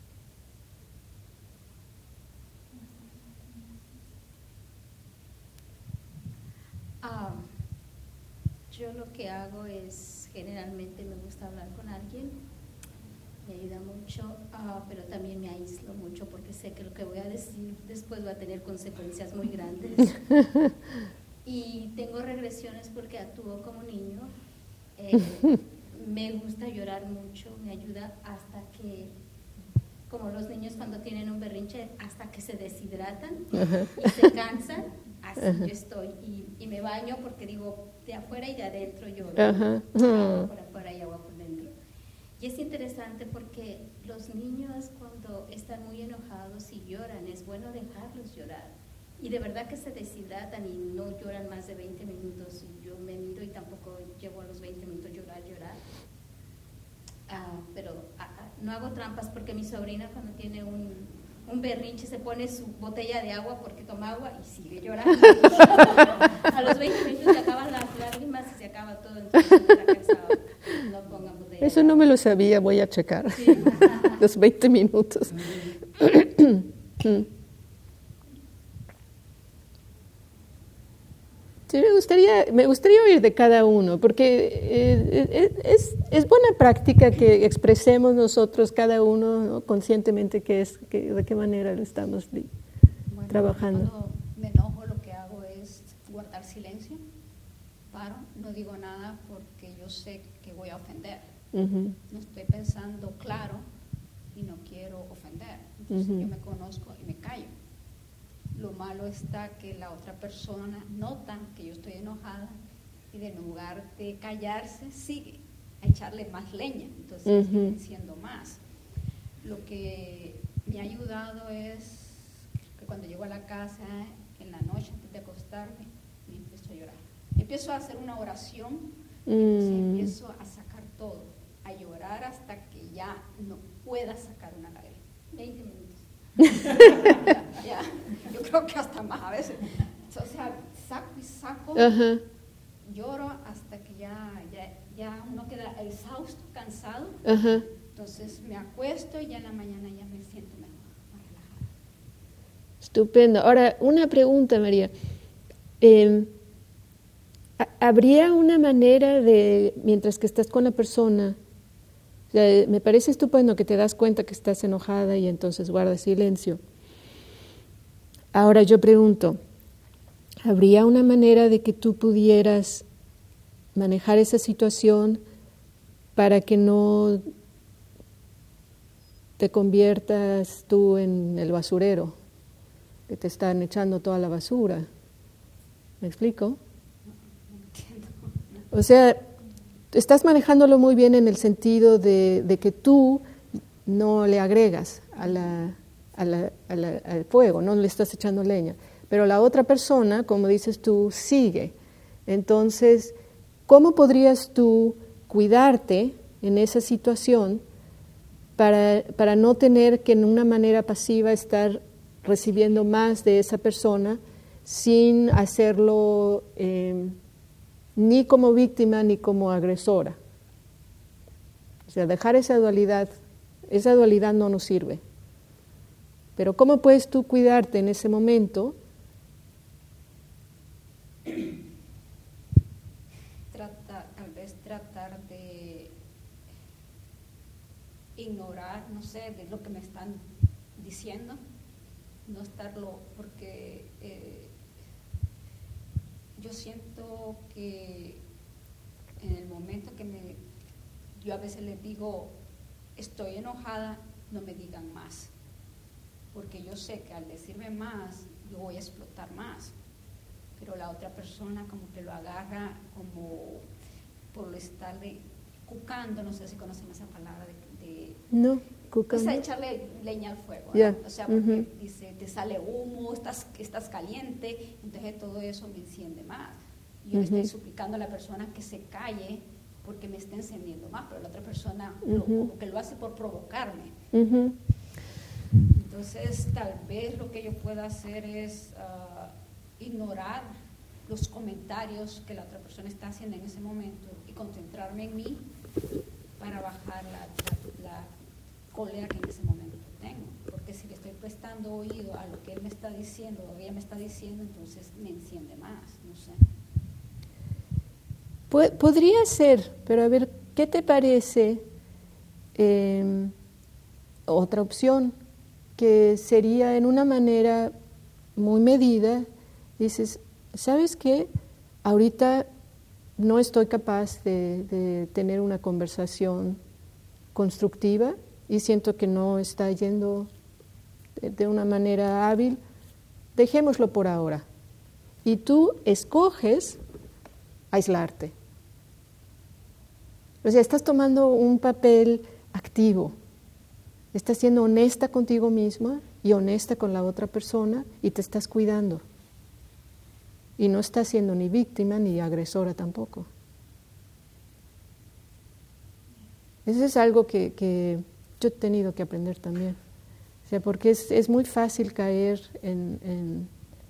Uh, yo lo que hago es, generalmente me gusta hablar con alguien, me ayuda mucho, uh, pero también me aíslo mucho porque sé que lo que voy a decir después va a tener consecuencias muy grandes. Y tengo regresiones porque actúo como niño. Eh, me gusta llorar mucho, me ayuda hasta que, como los niños cuando tienen un berrinche, hasta que se deshidratan y se cansan. Así uh-huh. yo estoy, y, y me baño porque digo, de afuera y de adentro lloro, uh-huh. agua por afuera y agua por dentro. Y es interesante porque los niños cuando están muy enojados y lloran, es bueno dejarlos llorar. Y de verdad que se deshidratan y no lloran más de veinte minutos. Y yo me miro y tampoco llevo a los veinte minutos llorar, llorar. Uh, pero uh, no hago trampas porque mi sobrina cuando tiene un... un berrinche se pone su botella de agua porque toma agua y sigue llorando. A los veinte minutos se acaban las lágrimas y se acaba todo, entonces está cansado. No pongan botella. Eso no me lo sabía, voy a checar. Sí. Los veinte minutos. Sí, me gustaría, me gustaría oír de cada uno, porque eh, es, es buena práctica que expresemos nosotros cada uno, ¿no? Conscientemente que es, que, de qué manera lo estamos li- bueno, trabajando. Cuando me enojo lo que hago es guardar silencio, paro, no digo nada porque yo sé que voy a ofender. Uh-huh. No estoy pensando claro y no quiero ofender, entonces uh-huh. yo me conozco y me callo. Lo malo está que la otra persona nota que yo estoy enojada y de lugar de callarse sigue a echarle más leña, entonces uh-huh. estoy diciendo más. Lo que me ha ayudado es que cuando llego a la casa en la noche antes de acostarme me empiezo a llorar. Empiezo a hacer una oración y entonces mm. empiezo a sacar todo, a llorar hasta que ya no pueda sacar una lágrima. veinte minutos. ya, ya, yo creo que hasta más a veces. O sea, saco y saco, uh-huh. lloro hasta que ya, ya, ya uno queda exhausto, cansado. Uh-huh. Entonces me acuesto y ya en la mañana ya me siento mejor, más relajada. Estupendo. Ahora, una pregunta, María. Eh, ¿Habría una manera de, mientras que estás con la persona, o sea, me parece estupendo que te das cuenta que estás enojada y entonces guardas silencio? Ahora yo pregunto, ¿habría una manera de que tú pudieras manejar esa situación para que no te conviertas tú en el basurero, que te están echando toda la basura? ¿Me explico? O sea, estás manejándolo muy bien en el sentido de, de que tú no le agregas a la, a la, a la, al fuego, no le estás echando leña. Pero la otra persona, como dices tú, sigue. Entonces, ¿cómo podrías tú cuidarte en esa situación para, para no tener que en una manera pasiva estar recibiendo más de esa persona sin hacerlo eh, ni como víctima ni como agresora? O sea, dejar esa dualidad, esa dualidad no nos sirve. Pero ¿cómo puedes tú cuidarte en ese momento? Trata, tal vez tratar de ignorar, no sé, de lo que me están diciendo, no estarlo, porque eh, yo siento que en el momento que me, yo a veces les digo, estoy enojada, no me digan más, porque yo sé que al decirme más, yo voy a explotar más. Pero la otra persona como que lo agarra como por estarle cucando, no sé si conocen esa palabra de... de no, cucando. O sea, echarle leña al fuego, ¿no? Yeah. O sea, porque Uh-huh. dice, te sale humo, estás, estás caliente, entonces todo eso me enciende más. Yo uh-huh. le estoy suplicando a la persona que se calle porque me está encendiendo más, pero la otra persona uh-huh. lo, como que lo hace por provocarme. Uh-huh. Entonces, tal vez lo que yo pueda hacer es... Uh, ignorar los comentarios que la otra persona está haciendo en ese momento y concentrarme en mí para bajar la, la, la cólera que en ese momento tengo. Porque si le estoy prestando oído a lo que él me está diciendo o ella me está diciendo, entonces me enciende más, no sé. Podría ser, pero a ver, ¿qué te parece eh, otra opción? Que sería en una manera muy medida. Dices, ¿sabes qué? Ahorita no estoy capaz de, de tener una conversación constructiva y siento que no está yendo de, de una manera hábil. Dejémoslo por ahora. Y tú escoges aislarte. O sea, estás tomando un papel activo. Estás siendo honesta contigo misma y honesta con la otra persona y te estás cuidando. Y no estás siendo ni víctima ni agresora tampoco. Eso es algo que, que yo he tenido que aprender también. O sea, porque es, es muy fácil caer en, en,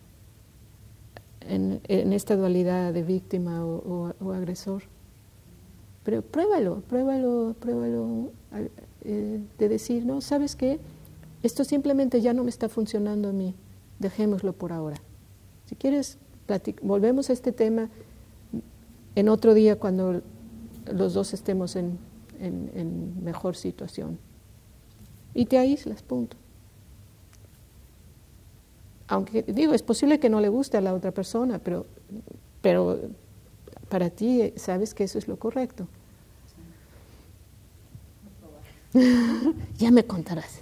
en, en esta dualidad de víctima o, o, o agresor. Pero pruébalo, pruébalo, pruébalo eh, de decir, no, ¿sabes qué? Esto simplemente ya no me está funcionando a mí. Dejémoslo por ahora. Si quieres... Platic- volvemos a este tema en otro día cuando los dos estemos en, en, en mejor situación. Y te aíslas, punto. Aunque, digo, es posible que no le guste a la otra persona, pero, pero para ti sabes que eso es lo correcto. Ya me contarás.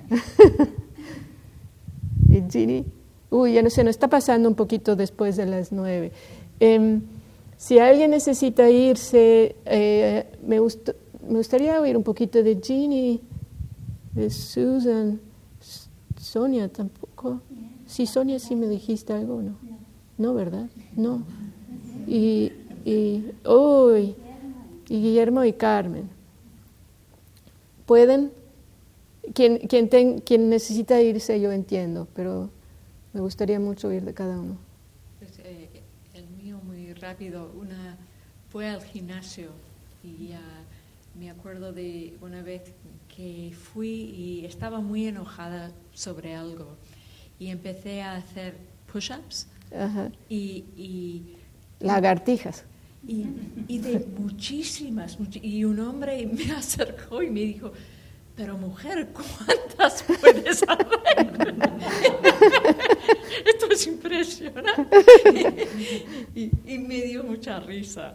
¿Y Ginny? Uy, ya no sé, nos está pasando un poquito después de las nueve. Eh, si alguien necesita irse, eh, me, gust- me gustaría oír un poquito de Ginny, de Susan, Sonia tampoco. Sí, Sonia, sí me dijiste algo, ¿no? No, ¿verdad? No. Y, y, uy, y Guillermo y Carmen. ¿Pueden? Quien, quien, ten, quien necesita irse, yo entiendo, pero... Me gustaría mucho oír de cada uno. Pues, eh, el mío muy rápido. Una fue al gimnasio y uh, me acuerdo de una vez que fui y estaba muy enojada sobre algo y empecé a hacer push-ups. Ajá. y, y lagartijas. Y, y de muchísimas, much- y un hombre me acercó y me dijo, pero mujer, ¿cuántas puedes hacer? Esto es impresionante. Y, y me dio mucha risa.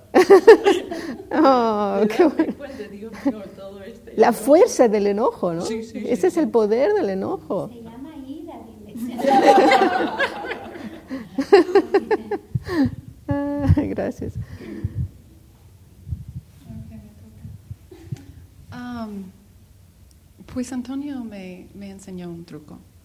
Oh, qué bueno. Cuando digo, "No, todo este La fuerza del enojo, ¿no? Sí, sí, sí, Ese sí. es el poder del enojo. Se llama ira, Ah, gracias. Um, pues Antonio me, me enseñó un truco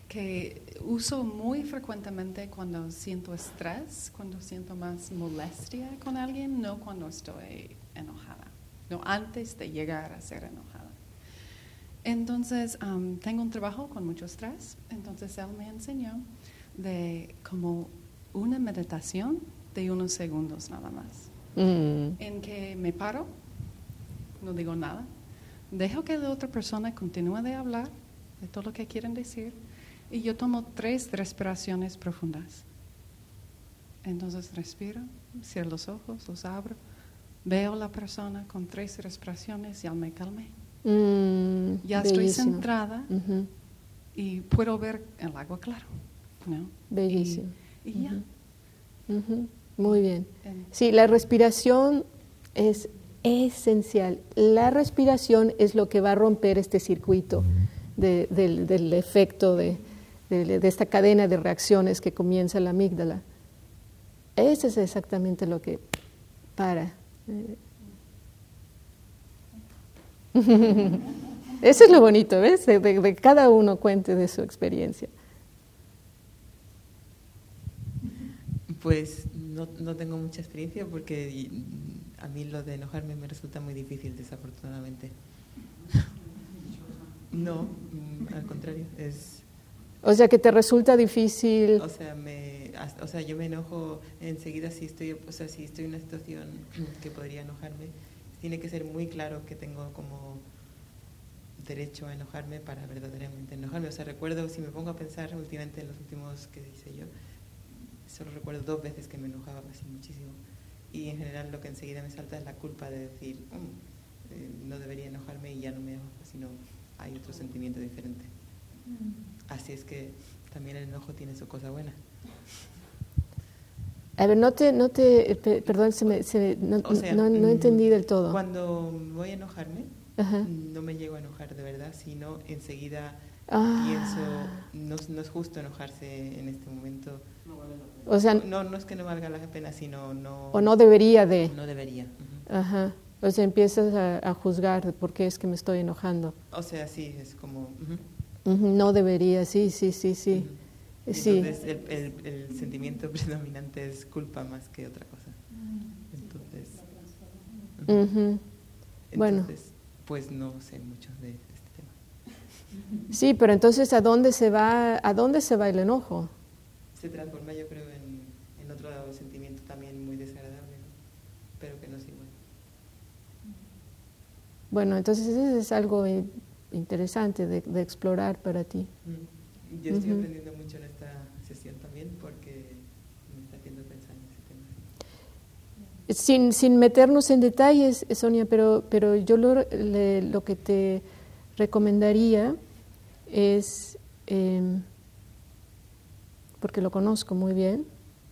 que uso muy frecuentemente cuando siento estrés, cuando siento más molestia con alguien, no cuando estoy enojada, no antes de llegar a ser enojada. Entonces, um, tengo un trabajo con mucho estrés, entonces él me enseñó de como una meditación de unos segundos nada más, mm. en que me paro, no digo nada, dejo que la otra persona continúe de hablar de todo lo que quieren decir y yo tomo tres respiraciones profundas. Entonces respiro, cierro los ojos, los abro, veo a la persona con tres respiraciones y ya me calmé. Mm, ya bellísimo. Estoy centrada uh-huh. y puedo ver el agua claro, ¿no? Bellísimo. Y, y ya. Uh-huh. Uh-huh. Muy bien. Sí, la respiración es esencial. La respiración es lo que va a romper este circuito de, de, del efecto de, de, de esta cadena de reacciones que comienza la amígdala. Eso es exactamente lo que para. Eso es lo bonito, ¿ves? De, de, de cada uno cuente de su experiencia. Pues no, no tengo mucha experiencia porque a mí lo de enojarme me resulta muy difícil, desafortunadamente. No, al contrario, es... O sea, que te resulta difícil... O sea, me, o sea, yo me enojo enseguida si estoy, o sea, si estoy en una situación que podría enojarme. Tiene que ser muy claro que tengo como derecho a enojarme para verdaderamente enojarme. O sea, recuerdo, si me pongo a pensar últimamente en los últimos que hice yo, solo recuerdo dos veces que me enojaba así muchísimo. Y en general lo que enseguida me salta es la culpa de decir, mm, eh, no debería enojarme y ya no me enojo, sino hay otro sentimiento diferente. Así es que también el enojo tiene su cosa buena. A ver, no te, no te perdón, se me, se, no, o sea, no, no entendí del todo. Cuando voy a enojarme, ajá, no me llego a enojar de verdad, sino enseguida ah. pienso, no, no es justo enojarse en este momento. No vale la pena. O sea, no, no es que no valga la pena, sino no... O no debería de... No debería. Uh-huh. Ajá. O sea, empiezas a, a juzgar por qué es que me estoy enojando. O sea, sí, es como... Uh-huh. Uh-huh, no debería, sí, sí, sí, sí. Uh-huh. Sí. Entonces el, el, el sentimiento predominante es culpa más que otra cosa. Entonces, uh-huh. Uh-huh. Entonces bueno. Pues no sé mucho de este tema. Sí, pero entonces ¿a dónde se va, a dónde se va el enojo? Se transforma, yo creo, en, en otro sentimiento también muy desagradable, ¿no? Pero que no es igual. Bueno, entonces eso es algo interesante de, de explorar para ti. Mm. Yo estoy uh-huh. aprendiendo mucho en esta sesión también porque me está haciendo pensar en ese tema. Sin, sin meternos en detalles, Sonia, pero, pero yo lo, le, lo que te recomendaría es, eh, porque lo conozco muy bien,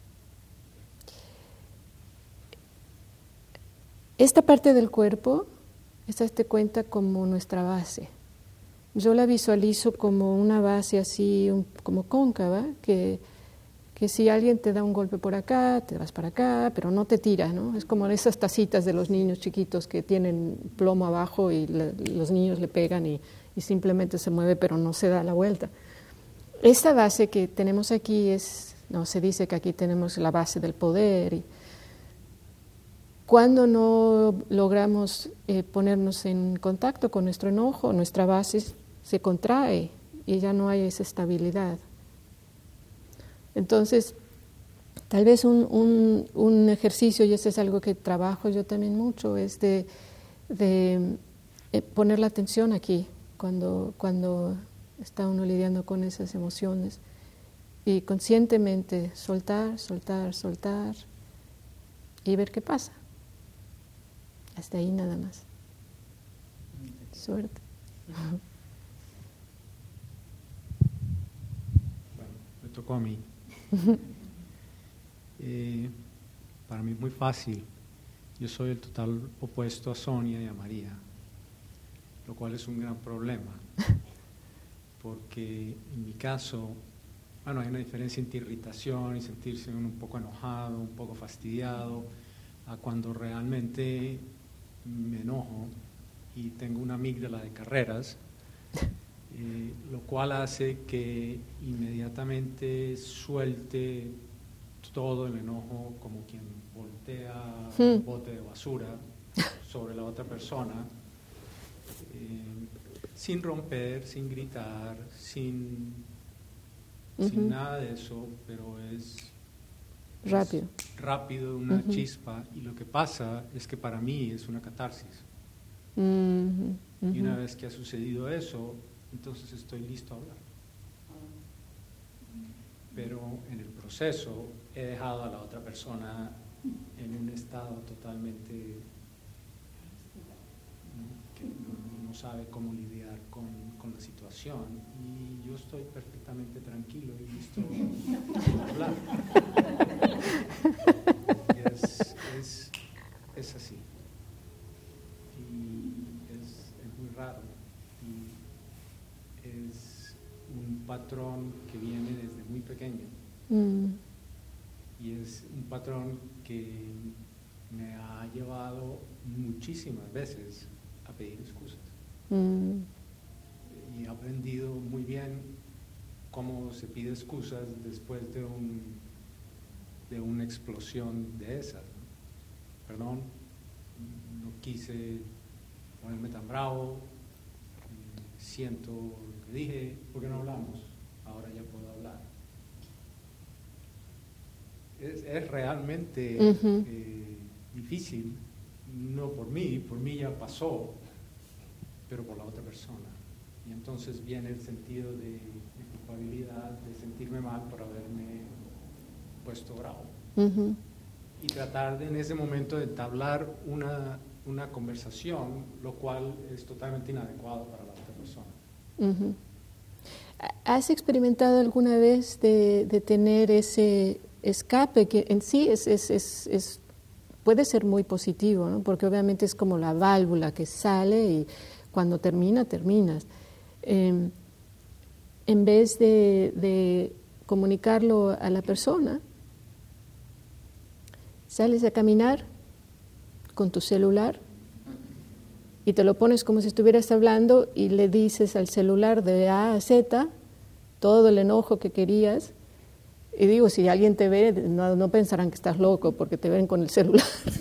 esta parte del cuerpo, esta te cuenta como nuestra base. Yo la visualizo como una base así, un, como cóncava, que, que si alguien te da un golpe por acá, te vas para acá, pero no te tira, ¿no? Es como esas tacitas de los niños chiquitos que tienen plomo abajo y le, los niños le pegan y, y simplemente se mueve, pero no se da la vuelta. Esta base que tenemos aquí es, no, se dice que aquí tenemos la base del poder. Y cuando no logramos eh, ponernos en contacto con nuestro enojo, nuestra base se contrae y ya no hay esa estabilidad. Entonces, tal vez un, un, un ejercicio, y eso es algo que trabajo yo también mucho, es de, de eh, poner la atención aquí cuando, cuando está uno lidiando con esas emociones y conscientemente soltar, soltar, soltar y ver qué pasa. Hasta ahí nada más. Suerte. Tocó a mí. eh, para mí es muy fácil. Yo soy el total opuesto a Sonia y a María, lo cual es un gran problema, porque en mi caso, bueno, hay una diferencia entre irritación y sentirse uno un poco enojado, un poco fastidiado, a cuando realmente me enojo y tengo una amígdala de carreras eh, lo cual hace que inmediatamente suelte todo el enojo como quien voltea Hmm. un bote de basura sobre la otra persona, eh, sin romper, sin gritar, sin, sin Ujú. nada de eso, pero es Rápido. es rápido, una Ujú. chispa, y lo que pasa es que para mí es una catarsis. Mhm, Y una ujú. vez que ha sucedido eso, entonces estoy listo a hablar. Pero en el proceso he dejado a la otra persona en un estado totalmente, ¿no?, que no, no sabe cómo lidiar con, con la situación, y yo estoy perfectamente tranquilo y listo a hablar. Y es, es, es así. Y es, es muy raro. Y es un patrón que viene desde muy pequeño. Mm. Y es un patrón que me ha llevado muchísimas veces a pedir excusas. Mm. Y he aprendido muy bien cómo se pide excusas después de, un, de una explosión de esas, ¿no? Perdón, no quise ponerme tan bravo, eh, siento lo que dije, ¿por qué no hablamos? Ahora ya puedo hablar. Es, es realmente Ujú. eh, difícil, no por mí, por mí ya pasó, pero por la otra persona. Y entonces viene el sentido de, de culpabilidad, de sentirme mal por haberme puesto bravo. Ujú. Y tratar de en ese momento de entablar una, una conversación, lo cual es totalmente inadecuado para la otra persona. Ujú. ¿Has experimentado alguna vez de, de tener ese escape que en sí es, es, es, es, puede ser muy positivo, ¿no? Porque obviamente es como la válvula que sale y cuando termina, terminas. Eh, en vez de, de comunicarlo a la persona, sales a caminar con tu celular y te lo pones como si estuvieras hablando y le dices al celular de A a Z todo el enojo que querías. Y digo, si alguien te ve, no, no pensarán que estás loco porque te ven con el celular.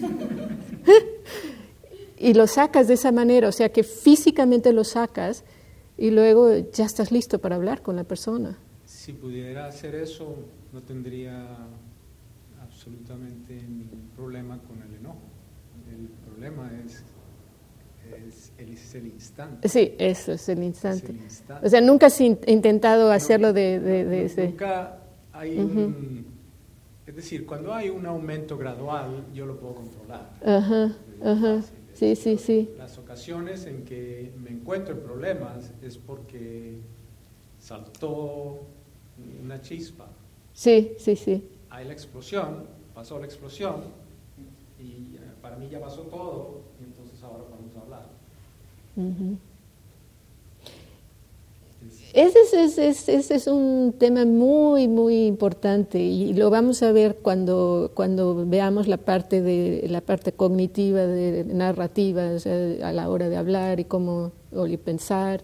Y lo sacas de esa manera, o sea que físicamente lo sacas y luego ya estás listo para hablar con la persona. Si pudiera hacer eso, no tendría absolutamente ningún problema con el enojo. El problema es, es, el, es el instante. Sí, eso es el instante. Es el instante. O sea, nunca has in- intentado hacerlo de... de, de, No, de nunca hay Ujú. un... Es decir, cuando hay un aumento gradual, yo lo puedo controlar. Ajá, Es ajá. fácil. Sí, sí, sí. Las ocasiones en que me encuentro en problemas es porque saltó una chispa. Sí, sí, sí. Hay la explosión, pasó la explosión y eh, para mí ya pasó todo y entonces ahora vamos a hablar. Ujú. Es- Ese es, es, es, ese es un tema muy, muy importante y lo vamos a ver cuando, cuando veamos la parte, de, la parte cognitiva, de narrativa, o sea, a la hora de hablar y cómo o y pensar.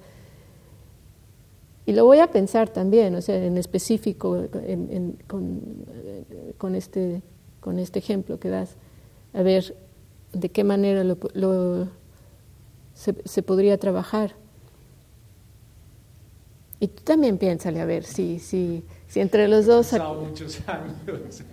Y lo voy a pensar también, o sea, en específico en, en, con, con, este, con este ejemplo que das, a ver de qué manera lo, lo, se, se podría trabajar. Y tú también piénsale, a ver, si, si, si entre los dos... He pasado muchos años.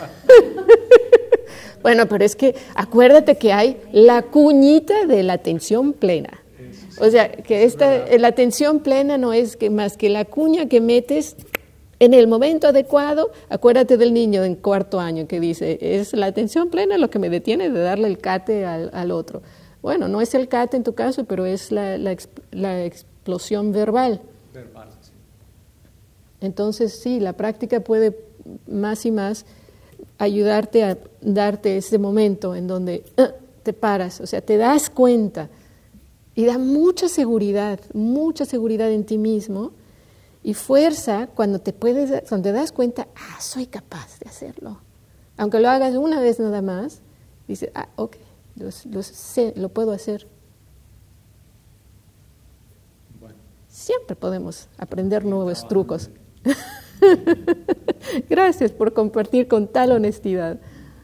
Bueno, pero es que acuérdate que hay la cuñita de la atención plena. Eso sí, O sea, que es esta, verdad. la atención plena no es que más que la cuña que metes en el momento adecuado. Acuérdate del niño en cuarto año que dice, es la atención plena lo que me detiene de darle el cate al, al otro. Bueno, no es el cate en tu caso, pero es la, la, exp- la explosión verbal. Verbal, sí. Entonces, sí, la práctica puede más y más ayudarte a darte ese momento en donde uh, te paras, o sea, te das cuenta y da mucha seguridad, mucha seguridad en ti mismo y fuerza cuando te puedes, cuando te das cuenta, ah, soy capaz de hacerlo. Aunque lo hagas una vez nada más, dices, ah, ok, lo, lo sé, lo puedo hacer. Bueno, siempre podemos aprender nuevos trucos. Gracias por compartir con tal honestidad.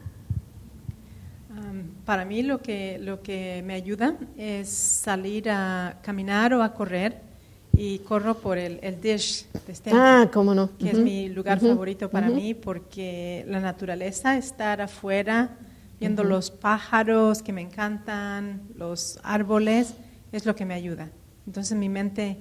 Um, para mí lo que, lo que me ayuda es salir a caminar o a correr, y corro por el, el dish de Stenton, Ah, cómo no. que Uh-huh. es mi lugar Uh-huh. favorito para Uh-huh. mí, porque la naturaleza, estar afuera, viendo Uh-huh. los pájaros que me encantan, los árboles, es lo que me ayuda. Entonces mi mente,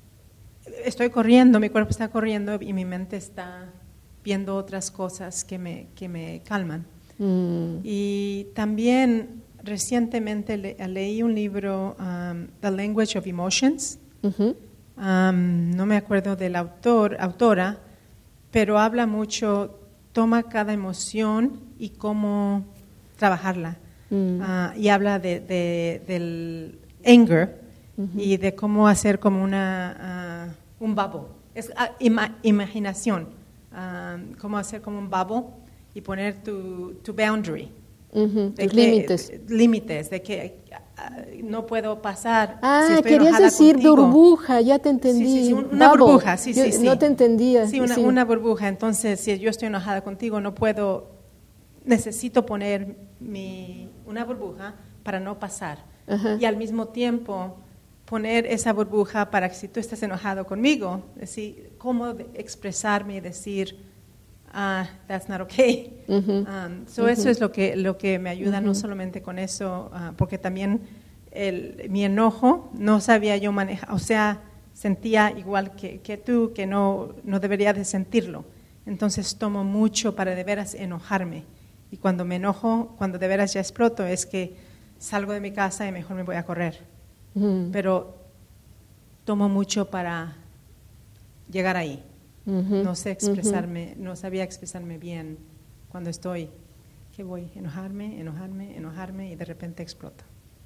estoy corriendo, mi cuerpo está corriendo y mi mente está viendo otras cosas que me, que me calman. Mm. Y también recientemente le, leí un libro, um, The Language of Emotions. Uh-huh. Um, no me acuerdo del autor, autora, pero habla mucho, toma cada emoción y cómo trabajarla. Mm. Uh, y habla de, de, del anger Uh-huh. y de cómo hacer como una, uh, un bubble. Es uh, ima, imaginación, um, cómo hacer como un bubble y poner tu, tu boundary. Uh-huh. De Tus que- límites. Límites, de que uh, no puedo pasar. Ah, si estoy querías enojada decir contigo. burbuja, ya te entendí. Sí, sí, sí, un- una Bubble. burbuja, sí, Yo sí, sí. No te entendía. Sí, una, Sí. una burbuja. Entonces, si yo estoy enojada contigo, no puedo, necesito poner mi, una burbuja para no pasar. Ajá. Y al mismo tiempo poner esa burbuja para que si tú estás enojado conmigo, decir cómo de- expresarme y decir, ah, that's not okay. Ujú. Um, so Ujú. Eso es lo que, lo que me ayuda, no Ujú. solamente con eso, ah, porque también el, mi enojo no sabía yo manejar, o sea, sentía igual que, que tú, que no, no debería de sentirlo. Entonces tomo mucho para de veras enojarme. Y cuando me enojo, cuando de veras ya exploto, es que salgo de mi casa y mejor me voy a correr. Ujú. Pero tomo mucho para llegar ahí. Ujú. No sé expresarme, no sabía expresarme bien cuando estoy, que voy a enojarme, enojarme, enojarme y de repente exploto.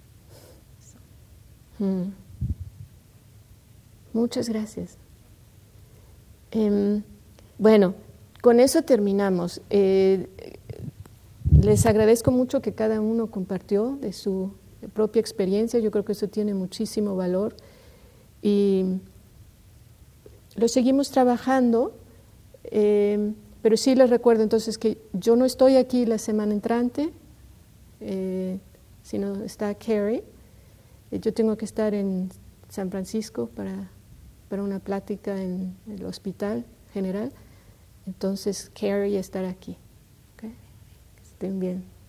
Mm. Muchas gracias. Em, bueno, con eso terminamos. Eh, les agradezco mucho que cada uno compartió de su propia experiencia. Yo creo que eso tiene muchísimo valor. Y lo seguimos trabajando, eh, pero sí les recuerdo entonces que yo no estoy aquí la semana entrante, eh, sino está Carrie. Eh, Yo tengo que estar en San Francisco para, para una plática en el Hospital General. Entonces, Carrie estará aquí. ¿Okay? Que estén bien.